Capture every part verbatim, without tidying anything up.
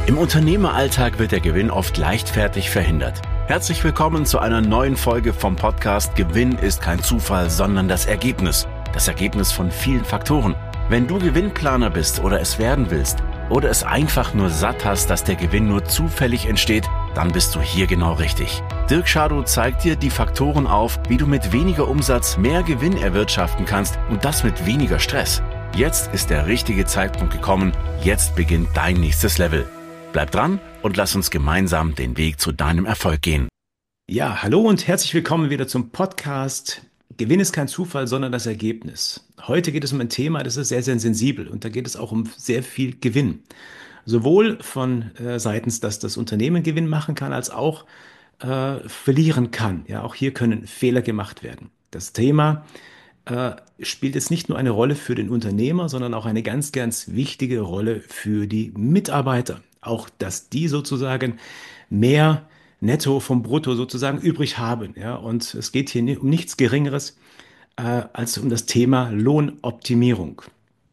Im Unternehmeralltag wird der Gewinn oft leichtfertig verhindert. Herzlich willkommen zu einer neuen Folge vom Podcast Gewinn ist kein Zufall, sondern das Ergebnis. Das Ergebnis von vielen Faktoren. Wenn du Gewinnplaner bist oder es werden willst oder es einfach nur satt hast, dass der Gewinn nur zufällig entsteht, dann bist du hier genau richtig. Dirk Schadow zeigt dir die Faktoren auf, wie du mit weniger Umsatz mehr Gewinn erwirtschaften kannst und das mit weniger Stress. Jetzt ist der richtige Zeitpunkt gekommen. Jetzt beginnt dein nächstes Level. Bleib dran und lass uns gemeinsam den Weg zu deinem Erfolg gehen. Ja, hallo und herzlich willkommen wieder zum Podcast Gewinn ist kein Zufall, sondern das Ergebnis. Heute geht es um ein Thema, das ist sehr, sehr sensibel und da geht es auch um sehr viel Gewinn. Sowohl von äh, seitens, dass das Unternehmen Gewinn machen kann, als auch äh, verlieren kann. Ja, auch hier können Fehler gemacht werden. Das Thema äh, spielt jetzt nicht nur eine Rolle für den Unternehmer, sondern auch eine ganz, ganz wichtige Rolle für die Mitarbeiter. Auch, dass die sozusagen mehr Netto vom Brutto sozusagen übrig haben. Ja, und es geht hier ni- um nichts Geringeres äh, als um das Thema Lohnoptimierung.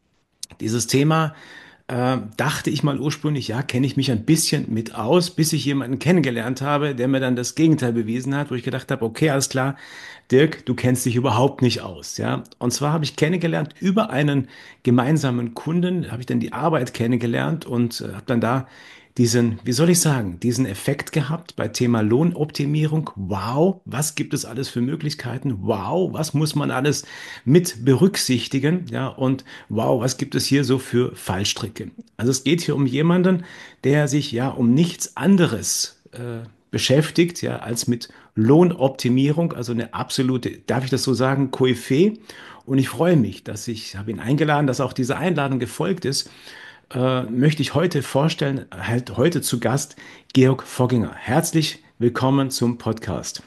Dieses Thema äh, dachte ich mal ursprünglich, ja, kenne ich mich ein bisschen mit aus, bis ich jemanden kennengelernt habe, der mir dann das Gegenteil bewiesen hat, wo ich gedacht habe, okay, alles klar, Dirk, du kennst dich überhaupt nicht aus, ja. Und zwar habe ich kennengelernt über einen gemeinsamen Kunden, habe ich dann die Arbeit kennengelernt und äh, habe dann da diesen, wie soll ich sagen, diesen Effekt gehabt bei Thema Lohnoptimierung. Wow, was gibt es alles für Möglichkeiten? Wow, was muss man alles mit berücksichtigen? Ja, und wow, was gibt es hier so für Fallstricke? Also es geht hier um jemanden, der sich ja um nichts anderes äh, beschäftigt, ja, als mit Lohnoptimierung, also eine absolute, darf ich das so sagen, Koryphäe. Und ich freue mich, dass ich, habe ihn eingeladen, dass auch diese Einladung gefolgt ist, äh, möchte ich heute vorstellen, halt heute zu Gast Georg Fogginger. Herzlich willkommen zum Podcast.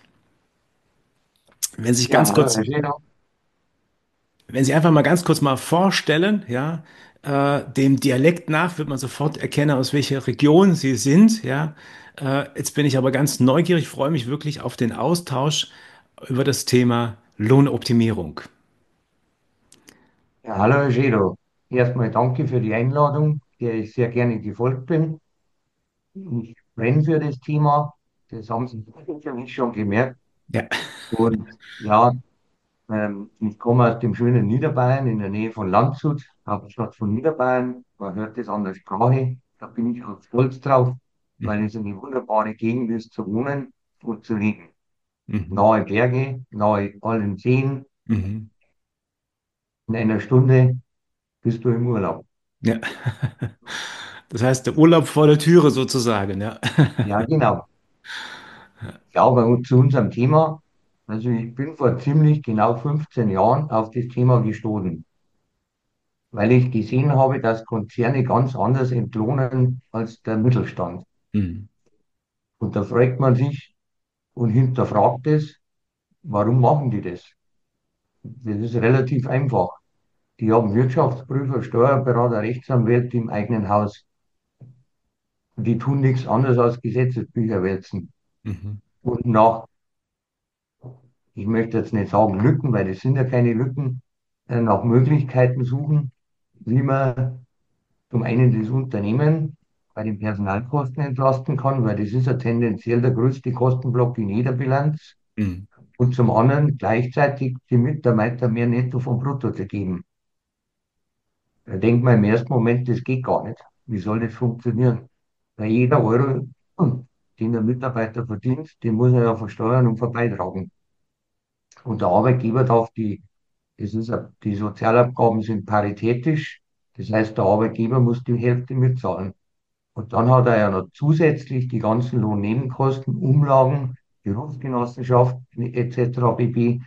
Wenn Sie sich Ja, ganz hallo kurz Herr Schäfer. Wenn Sie einfach mal ganz kurz mal vorstellen, ja, äh, dem Dialekt nach wird man sofort erkennen, aus welcher Region Sie sind, ja. Äh, jetzt bin ich aber ganz neugierig, freue mich wirklich auf den Austausch über das Thema Lohnoptimierung. Ja, hallo Herr Schäfer. Erstmal danke für die Einladung, der ich sehr gerne gefolgt bin. Ich brenne für das Thema, das haben Sie sicherlich schon gemerkt. Ja. Und ja, ähm, ich komme aus dem schönen Niederbayern in der Nähe von Landshut, Hauptstadt von Niederbayern. Man hört das an der Sprache. Da bin ich auch stolz drauf, weil Mhm. es eine wunderbare Gegend ist zu wohnen und zu leben. Mhm. Nahe Berge, nahe allen Seen. Mhm. In einer Stunde bist du im Urlaub. Ja. Das heißt, der Urlaub vor der Türe sozusagen, ja. Ja, genau. Ja, aber zu unserem Thema. Also ich bin vor ziemlich genau fünfzehn Jahren auf das Thema gestoßen, weil ich gesehen habe, dass Konzerne ganz anders entlohnen als der Mittelstand. Mhm. Und da fragt man sich und hinterfragt es, warum machen die das? Das ist relativ einfach. Die haben Wirtschaftsprüfer, Steuerberater, Rechtsanwälte im eigenen Haus. Und die tun nichts anderes als Gesetzesbücher wälzen. Mhm. Und nach, ich möchte jetzt nicht sagen Lücken, weil das sind ja keine Lücken, äh, nach Möglichkeiten suchen, wie man zum einen das Unternehmen bei den Personalkosten entlasten kann, weil das ist ja tendenziell der größte Kostenblock in jeder Bilanz. Mhm. Und zum anderen gleichzeitig die Mitarbeiter mehr Netto vom Brutto zu geben. Da denkt man im ersten Moment, das geht gar nicht. Wie soll das funktionieren? Weil jeder Euro, hm, den der Mitarbeiter verdient, den muss er ja versteuern und verbeitragen. Und der Arbeitgeber darf die, das ist, ja- die Sozialabgaben sind paritätisch. Das heißt, der Arbeitgeber muss die Hälfte mitzahlen. Und dann hat er ja noch zusätzlich die ganzen Lohnnebenkosten, Umlagen, Berufsgenossenschaften et cetera pp.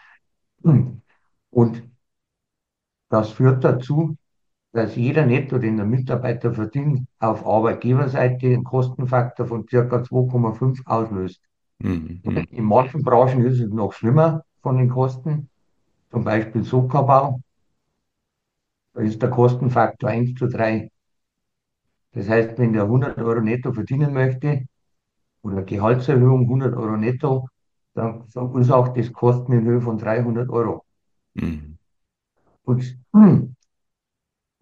Und das führt dazu, dass jeder Netto, den der Mitarbeiter verdient, auf Arbeitgeberseite einen Kostenfaktor von ca. zwei Komma fünf auslöst. Mhm. Mhm. In manchen Branchen ist es noch schlimmer von den Kosten, zum Beispiel Sockerbau, da ist der Kostenfaktor eins zu drei. Das heißt, wenn der hundert Euro netto verdienen möchte oder Gehaltserhöhung hundert Euro netto, dann verursacht das Kosten in Höhe von dreihundert Euro. Mhm. Und hm,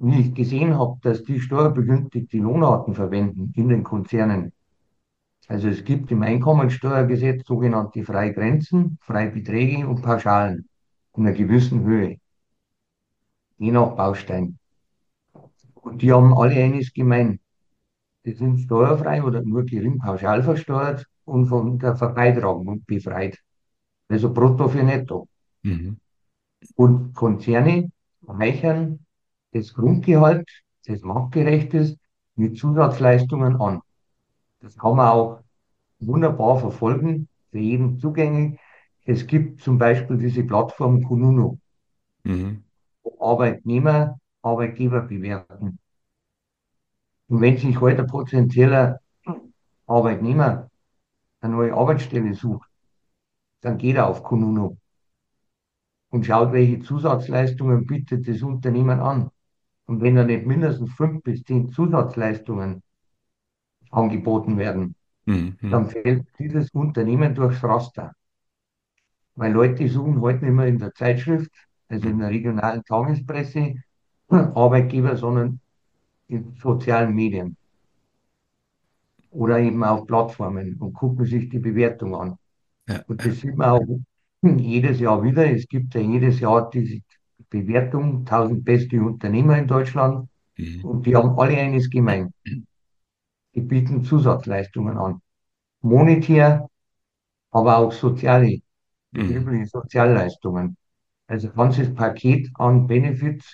wie ich gesehen habe, dass die steuerbegünstigte Lohnarten verwenden in den Konzernen. Also es gibt im Einkommensteuergesetz sogenannte Freigrenzen, Freibeträge und Pauschalen in einer gewissen Höhe, je nach Baustein. Und die haben alle eines gemein. Die sind steuerfrei oder nur gering pauschal versteuert und von der Verbeitragung befreit. Also brutto für netto. Mhm. Und Konzerne reichern das Grundgehalt, das marktgerecht ist, mit Zusatzleistungen an. Das kann man auch wunderbar verfolgen, für jeden zugänglich. Es gibt zum Beispiel diese Plattform Kununu, Mhm. wo Arbeitnehmer Arbeitgeber bewerten. Und wenn sich heute ein potenzieller Arbeitnehmer eine neue Arbeitsstelle sucht, dann geht er auf Kununu und schaut, welche Zusatzleistungen bietet das Unternehmen an. Und wenn da nicht mindestens fünf bis zehn Zusatzleistungen angeboten werden, Mhm. Mhm. dann fällt dieses Unternehmen durchs Raster. Weil Leute suchen heute nicht mehr in der Zeitschrift, also in Mhm. der regionalen Tagespresse, Arbeitgeber, sondern in sozialen Medien oder eben auf Plattformen und gucken sich die Bewertung an. Ja, Und ja. das sieht man auch jedes Jahr wieder. Es gibt ja jedes Jahr diese Bewertung, tausend beste Unternehmer in Deutschland, Mhm. und die haben alle eines gemein. Die bieten Zusatzleistungen an. Monetär, aber auch soziale, Mhm. betriebliche Sozialleistungen. Also ein ganzes Paket an Benefits,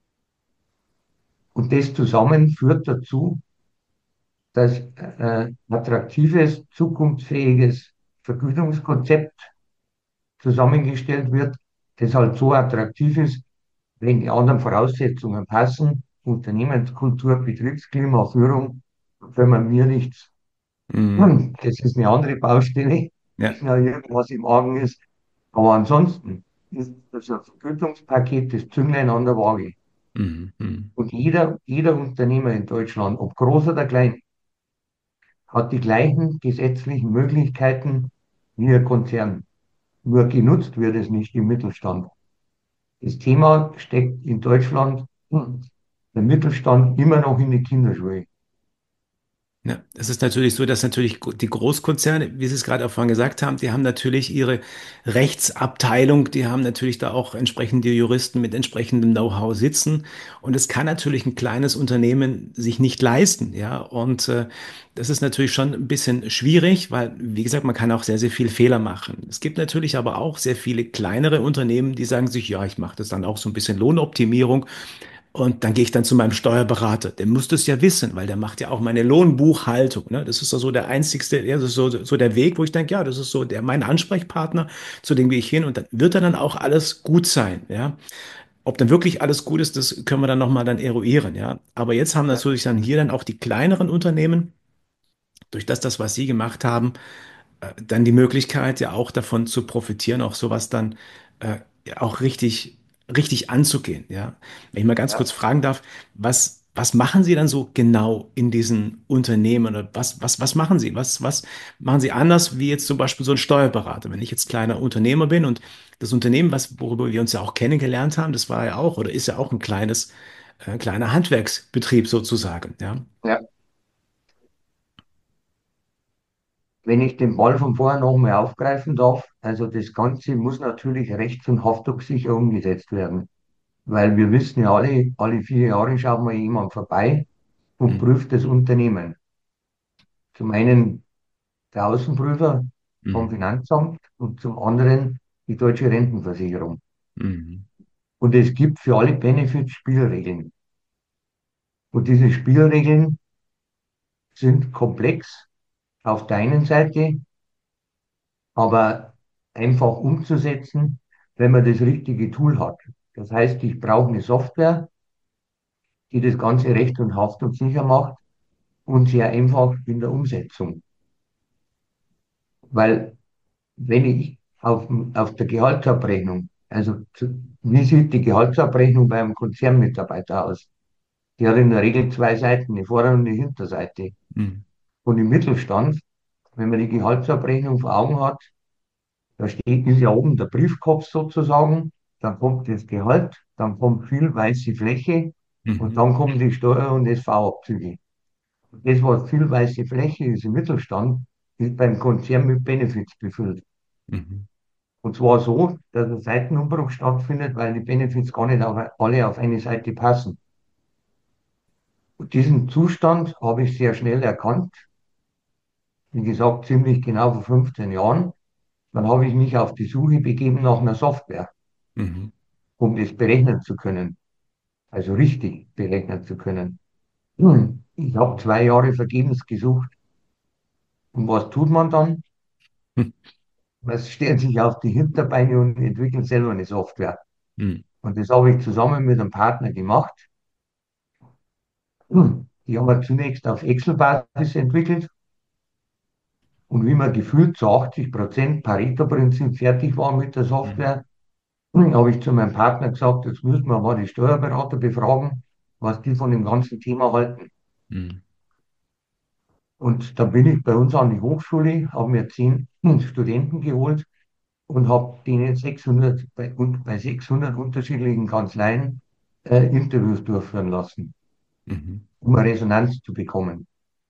und das zusammen führt dazu, dass äh, attraktives, zukunftsfähiges Vergütungskonzept zusammengestellt wird, das halt so attraktiv ist, wenn die anderen Voraussetzungen passen, Unternehmenskultur, Betriebsklima, Führung, können wir mir nichts. Mhm. Hm, das ist eine andere Baustelle, Ja. wenn da irgendwas im Argen ist. Aber ansonsten ist das ein Vergütungspaket das Zünglein an der Waage. Mhm. Mhm. Und jeder, jeder Unternehmer in Deutschland, ob groß oder klein, hat die gleichen gesetzlichen Möglichkeiten wie ein Konzern. Nur genutzt wird es nicht im Mittelstand. Das Thema steckt in Deutschland, hm, der Mittelstand immer noch in die Kinderschuhe. Ja, es ist natürlich so, dass natürlich die Großkonzerne, wie Sie es gerade auch vorhin gesagt haben, die haben natürlich ihre Rechtsabteilung, die haben natürlich da auch entsprechende Juristen mit entsprechendem Know-how sitzen. Und es kann natürlich ein kleines Unternehmen sich nicht leisten, ja. Und äh, das ist natürlich schon ein bisschen schwierig, weil, wie gesagt, man kann auch sehr, sehr viel Fehler machen. Es gibt natürlich aber auch sehr viele kleinere Unternehmen, die sagen sich, ja, ich mache das dann auch so ein bisschen Lohnoptimierung. Und dann gehe ich dann zu meinem Steuerberater. Der muss das ja wissen, weil der macht ja auch meine Lohnbuchhaltung. Ne? Das ist so der einzigste, ja, das ist so, so der Weg, wo ich denke, ja, das ist so der, mein Ansprechpartner, zu dem gehe ich hin und dann wird dann auch alles gut sein. Ja? Ob dann wirklich alles gut ist, das können wir dann nochmal dann eruieren. Ja? Aber jetzt haben Ja, natürlich dann hier dann auch die kleineren Unternehmen, durch das, das, was sie gemacht haben, äh, dann die Möglichkeit, ja auch davon zu profitieren, auch sowas dann äh, ja, auch richtig, richtig anzugehen. Ja? Wenn ich mal ganz kurz ja. fragen darf, was, was machen Sie dann so genau in diesen Unternehmen oder was, was, was machen Sie? Was, was machen Sie anders wie jetzt zum Beispiel so ein Steuerberater? Wenn ich jetzt kleiner Unternehmer bin und das Unternehmen, was, worüber wir uns ja auch kennengelernt haben, das war ja auch oder ist ja auch ein kleines, äh, kleiner Handwerksbetrieb sozusagen. Ja. Ja. Wenn ich den Ball von vorher nochmal aufgreifen darf, also das Ganze muss natürlich rechts- und haftungssicher umgesetzt werden. Weil wir wissen ja alle, alle vier Jahre schaut mal jemand vorbei und Mhm. prüft das Unternehmen. Zum einen der Außenprüfer vom Mhm. Finanzamt und zum anderen die Deutsche Rentenversicherung. Mhm. Und es gibt für alle Benefits Spielregeln. Und diese Spielregeln sind komplex auf der einen Seite, aber einfach umzusetzen, wenn man das richtige Tool hat. Das heißt, ich brauche eine Software, die das Ganze recht- und haftungssicher macht und sehr einfach in der Umsetzung. Weil wenn ich auf, auf der Gehaltsabrechnung, also zu, wie sieht die Gehaltsabrechnung beim Konzernmitarbeiter aus? Die hat in der Regel zwei Seiten, eine Vorder- und eine Hinterseite. Mhm. Und im Mittelstand, wenn man die Gehaltsabrechnung vor Augen hat, da steht, ist ja oben der Briefkopf sozusagen, dann kommt das Gehalt, dann kommt viel weiße Fläche Und Mhm. dann kommen die Steuer- und S V-Abzüge. Das, was viel weiße Fläche ist im Mittelstand, ist beim Konzern mit Benefits befüllt. Mhm. Und zwar so, dass ein Seitenumbruch stattfindet, weil die Benefits gar nicht auf, alle auf eine Seite passen. Und diesen Zustand habe ich sehr schnell erkannt, wie gesagt, ziemlich genau vor fünfzehn Jahren. Dann habe ich mich auf die Suche begeben nach einer Software, Mhm. um das berechnen zu können, also richtig berechnen zu können. Hm. Ich habe zwei Jahre vergebens gesucht. Und was tut man dann? Man stellt sich auf die Hinterbeine und entwickelt selber eine Software. Mhm. Und das habe ich zusammen mit einem Partner gemacht. Hm. Die haben wir zunächst auf Excel-Basis entwickelt. Und wie wir gefühlt zu achtzig Prozent Pareto-Prinzip fertig waren mit der Mhm. Software, hm, habe ich zu meinem Partner gesagt, jetzt müssen wir mal die Steuerberater befragen, was die von dem ganzen Thema halten. Mhm. Und da bin ich bei uns an die Hochschule, habe mir zehn hm, Studenten geholt und habe denen sechshundert, bei, und bei sechshundert unterschiedlichen Kanzleien äh, Interviews durchführen lassen, Mhm. um eine Resonanz zu bekommen.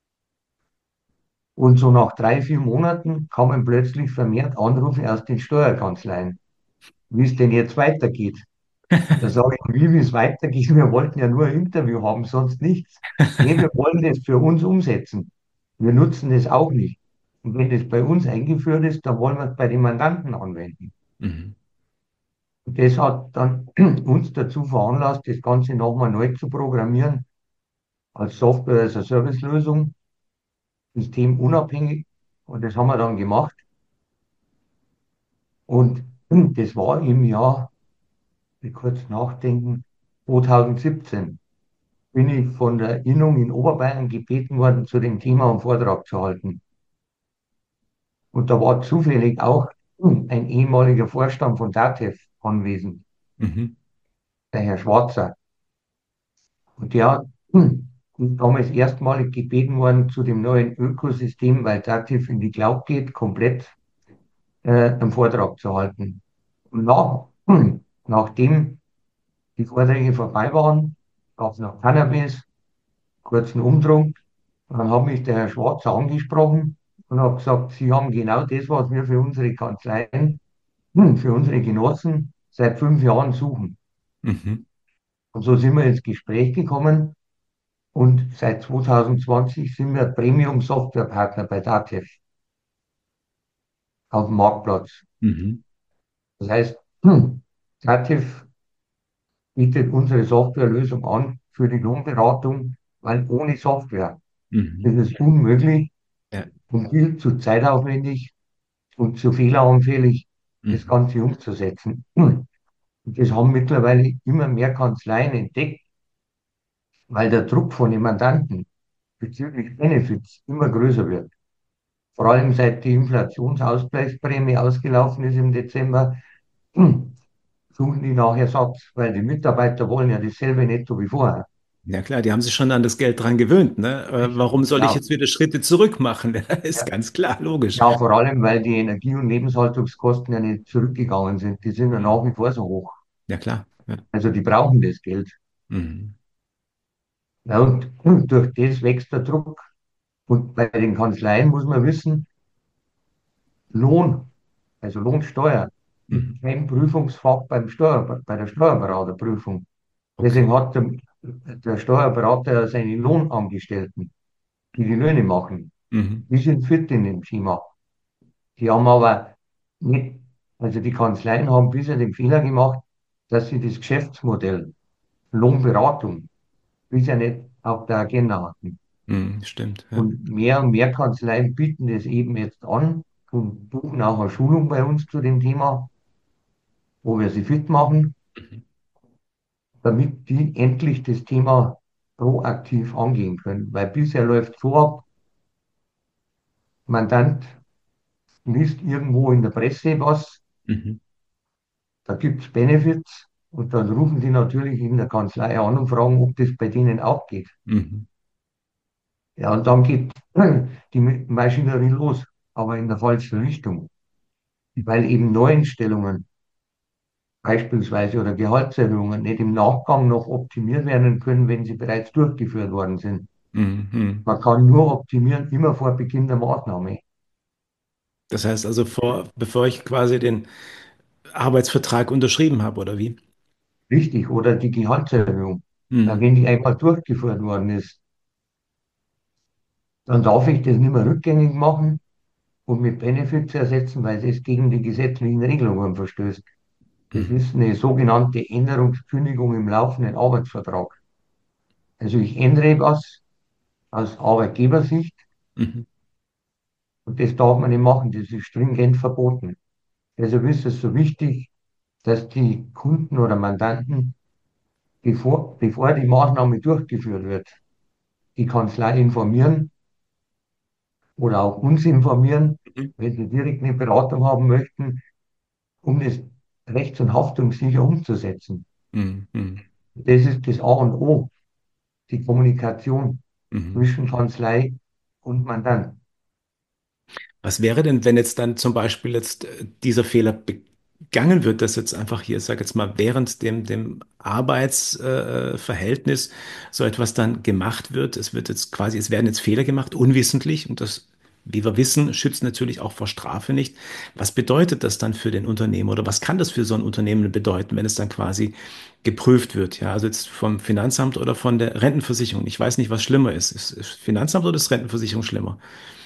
Und so nach drei, vier Monaten kamen plötzlich vermehrt Anrufe aus den Steuerkanzleien, wie es denn jetzt weitergeht. Da sage ich, wie, wie es weitergeht, wir wollten ja nur ein Interview haben, sonst nichts. Nee, wir wollen das für uns umsetzen. Wir nutzen das auch nicht. Und wenn das bei uns eingeführt ist, dann wollen wir es bei den Mandanten anwenden. Mhm. Und das hat dann uns dazu veranlasst, das Ganze nochmal neu zu programmieren, als Software as a Service Lösung, systemunabhängig. Und das haben wir dann gemacht. Und das war im Jahr, ich kurz nachdenken, zwanzig siebzehn bin ich von der Innung in Oberbayern gebeten worden, zu dem Thema einen Vortrag zu halten. Und da war zufällig auch ein ehemaliger Vorstand von DATEV anwesend, Mhm. der Herr Schwarzer. Und der hat hm, damals erstmalig gebeten worden, zu dem neuen Ökosystem, weil DATEV in die Cloud geht, komplett äh, einen Vortrag zu halten. Und nach, hm, nachdem die Vorträge vorbei waren, gab es noch Cannabis, kurzen Umtrunk. Und dann hat mich der Herr Schwarzer angesprochen und hat gesagt, Sie haben genau das, was wir für unsere Kanzleien, hm, für unsere Genossen seit fünf Jahren suchen. Mhm. Und so sind wir ins Gespräch gekommen und seit zwanzig zwanzig sind wir Premium-Softwarepartner bei DATEV auf dem Marktplatz. Mhm. Das heißt, hm, DATEV bietet unsere Softwarelösung an für die Lohnberatung, weil ohne Software Mhm. ist es unmöglich Ja. und viel zu zeitaufwendig und zu fehleranfällig, das Mhm. Ganze umzusetzen. Und das haben mittlerweile immer mehr Kanzleien entdeckt, weil der Druck von den Mandanten bezüglich Benefits immer größer wird. Vor allem seit die Inflationsausgleichsprämie ausgelaufen ist im Dezember, suchen die nach Ersatz, weil die Mitarbeiter wollen ja dasselbe netto wie vorher. Ja klar, die haben sich schon an das Geld dran gewöhnt, ne? Äh, Warum soll ich Ja, jetzt wieder Schritte zurück machen? Ist ja, ganz klar, logisch. ja, vor allem, weil die Energie- und Lebenshaltungskosten ja nicht zurückgegangen sind. Die sind ja Mhm. nach wie vor so hoch. Ja klar. Ja. Also die brauchen das Geld. Mhm. Ja, und, und durch das wächst der Druck. Und bei den Kanzleien muss man wissen, Lohn, also Lohnsteuer, Mhm. ist kein Prüfungsfach beim Steuer, bei der Steuerberaterprüfung. Okay. Deswegen hat der, der Steuerberater ja seine Lohnangestellten, die die Löhne machen. Mhm. Die sind fit in dem Thema. Die haben aber nicht, also die Kanzleien haben bisher den Fehler gemacht, dass sie das Geschäftsmodell Lohnberatung bisher nicht auf der Agenda hatten. Mhm. Stimmt. Ja. Und mehr und mehr Kanzleien bieten das eben jetzt an und buchen auch eine Schulung bei uns zu dem Thema, wo wir sie fit machen, Mhm. damit die endlich das Thema proaktiv angehen können. Weil bisher läuft so ab, Mandant liest irgendwo in der Presse was, Mhm. da gibt es Benefits und dann rufen die natürlich in der Kanzlei an und fragen, ob das bei denen auch geht. Mhm. Ja, und dann geht die Maschinerie los, aber in der falschen Richtung, weil eben Neueinstellungen beispielsweise oder Gehaltserhöhungen nicht im Nachgang noch optimiert werden können, wenn sie bereits durchgeführt worden sind. Mhm. Mhm. Man kann nur optimieren, immer vor Beginn der Maßnahme. Das heißt also, vor, bevor ich quasi den Arbeitsvertrag unterschrieben habe, oder wie? Richtig, oder die Gehaltserhöhung. Weil Mhm. wenn die einmal durchgeführt worden ist, dann darf ich das nicht mehr rückgängig machen und mit Benefits ersetzen, weil es gegen die gesetzlichen Regelungen verstößt. Das Mhm. ist eine sogenannte Änderungskündigung im laufenden Arbeitsvertrag. Also ich ändere was aus Arbeitgebersicht Mhm. und das darf man nicht machen. Das ist stringent verboten. Deshalb ist es so wichtig, dass die Kunden oder Mandanten, bevor, bevor die Maßnahme durchgeführt wird, die Kanzlei informieren oder auch uns informieren, Mhm. wenn sie direkt eine Beratung haben möchten, um es rechts- und haftungssicher umzusetzen. Mhm. Mhm. Das ist das A und O, die Kommunikation Mhm. zwischen Kanzlei und Mandant. Was wäre denn, wenn jetzt dann zum Beispiel jetzt äh, dieser Fehler begangen wird, dass jetzt einfach hier, sag jetzt mal, während dem, dem Arbeitsverhältnis äh, Verhältnis so etwas dann gemacht wird? Es wird jetzt quasi, es werden jetzt Fehler gemacht, unwissentlich, und das, wie wir wissen, schützt natürlich auch vor Strafe nicht. Was bedeutet das dann für den Unternehmer oder was kann das für so ein Unternehmen bedeuten, wenn es dann quasi geprüft wird? Ja, also jetzt vom Finanzamt oder von der Rentenversicherung. Ich weiß nicht, was schlimmer ist. Ist das Finanzamt oder ist Rentenversicherung schlimmer?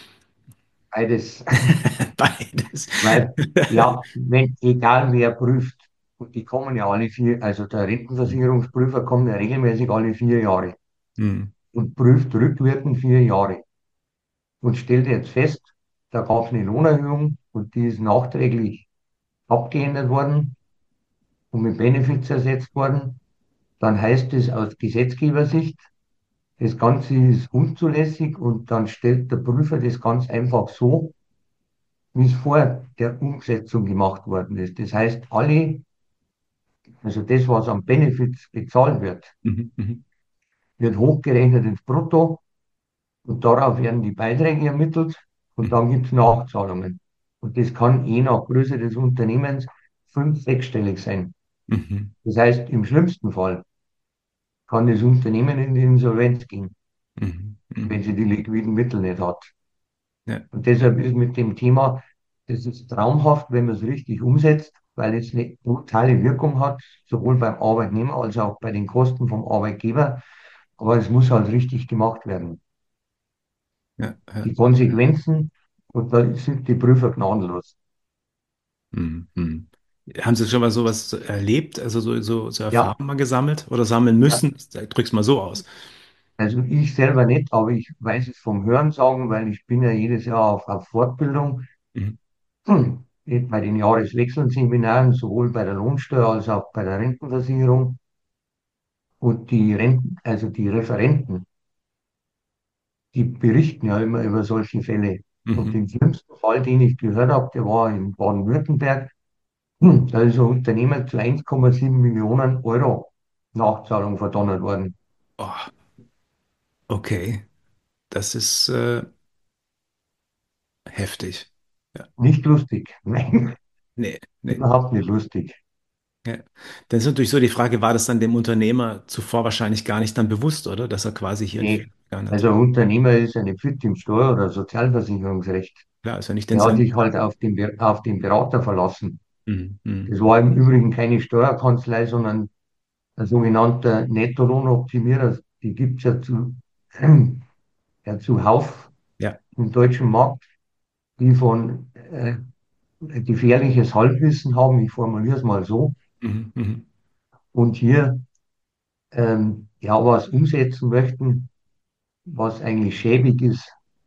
Beides, Beides. weil, ja, wenn, egal wer prüft, und die kommen ja alle vier, also der Rentenversicherungsprüfer kommt ja regelmäßig alle vier Jahre Hm, und prüft rückwirkend vier Jahre und stellt jetzt fest, da gab es eine Lohnerhöhung und die ist nachträglich abgeändert worden und mit Benefits ersetzt worden. Dann heißt es aus Gesetzgebersicht, das Ganze ist unzulässig und dann stellt der Prüfer das ganz einfach so, wie es vor der Umsetzung gemacht worden ist. Das heißt, alle, also das, was an Benefits bezahlt wird, mhm, mhm, wird hochgerechnet ins Brutto und darauf werden die Beiträge ermittelt und mhm, dann gibt es Nachzahlungen. Und das kann je nach Größe des Unternehmens fünf-, sechsstellig sein. mhm, Das heißt, im schlimmsten Fall kann das Unternehmen in die Insolvenz gehen, mhm, wenn mhm. sie die liquiden Mittel nicht hat. Ja, Und deshalb ist mit dem Thema, das ist traumhaft, wenn man es richtig umsetzt, weil es eine brutale Wirkung hat, sowohl beim Arbeitnehmer als auch bei den Kosten vom Arbeitgeber. Aber es muss halt richtig gemacht werden. ja, ja. Die Konsequenzen, und da sind die Prüfer gnadenlos. Mhm, mhm. Haben Sie schon mal sowas erlebt, also so, so, so Ja, Erfahrungen mal gesammelt oder sammeln ja, müssen? Ich drück's mal so aus. also ich selber nicht, aber ich weiß es vom Hörensagen, weil ich bin ja jedes Jahr auf, auf Fortbildung. Mhm, Hm. Bei den Jahreswechselseminaren, sowohl bei der Lohnsteuer als auch bei der Rentenversicherung. Und die Renten, also die Referenten, die berichten ja immer über solche Fälle. Und mhm. den schlimmsten Fall, den ich gehört habe, der war in Baden-Württemberg. Hm, da ist ein Unternehmen zu eins Komma sieben Millionen Euro Nachzahlung verdonnert worden. Oh, okay, das ist äh, heftig. Ja, Nicht lustig. Nein, nee, nee. überhaupt nicht lustig. Ja. Dann ist natürlich so die Frage, war das dann dem Unternehmer zuvor wahrscheinlich gar nicht dann bewusst, oder? Dass er quasi hier einen Fehler Nee. begangen hat. Also ein Unternehmer ist ja nicht fit im Steuer- oder Sozialversicherungsrecht. Klar, ist ja nicht in Der hat seinem. sich halt auf den, Be- auf den Berater verlassen. Mhm, mhm. Das war im Übrigen keine Steuerkanzlei, sondern ein sogenannter Nettolohnoptimierer. Die gibt es ja zu, ja, zuhauf Ja. im deutschen Markt, die von äh, gefährliches Halbwissen haben, ich formuliere es mal so, Mhm, mhm, und hier ähm, ja was umsetzen möchten, was eigentlich schäbig ist.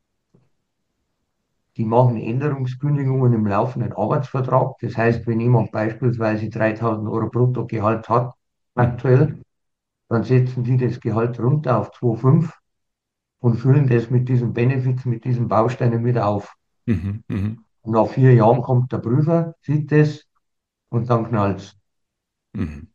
Die machen Änderungskündigungen im laufenden Arbeitsvertrag. Das heißt, wenn jemand beispielsweise dreitausend Euro Bruttogehalt hat, mhm, aktuell, dann setzen die das Gehalt runter auf zwei Komma fünf und füllen das mit diesen Benefits, mit diesen Bausteinen wieder auf. mhm, mhm, Und nach vier Jahren kommt der Prüfer, sieht das und dann knallt's. mhm.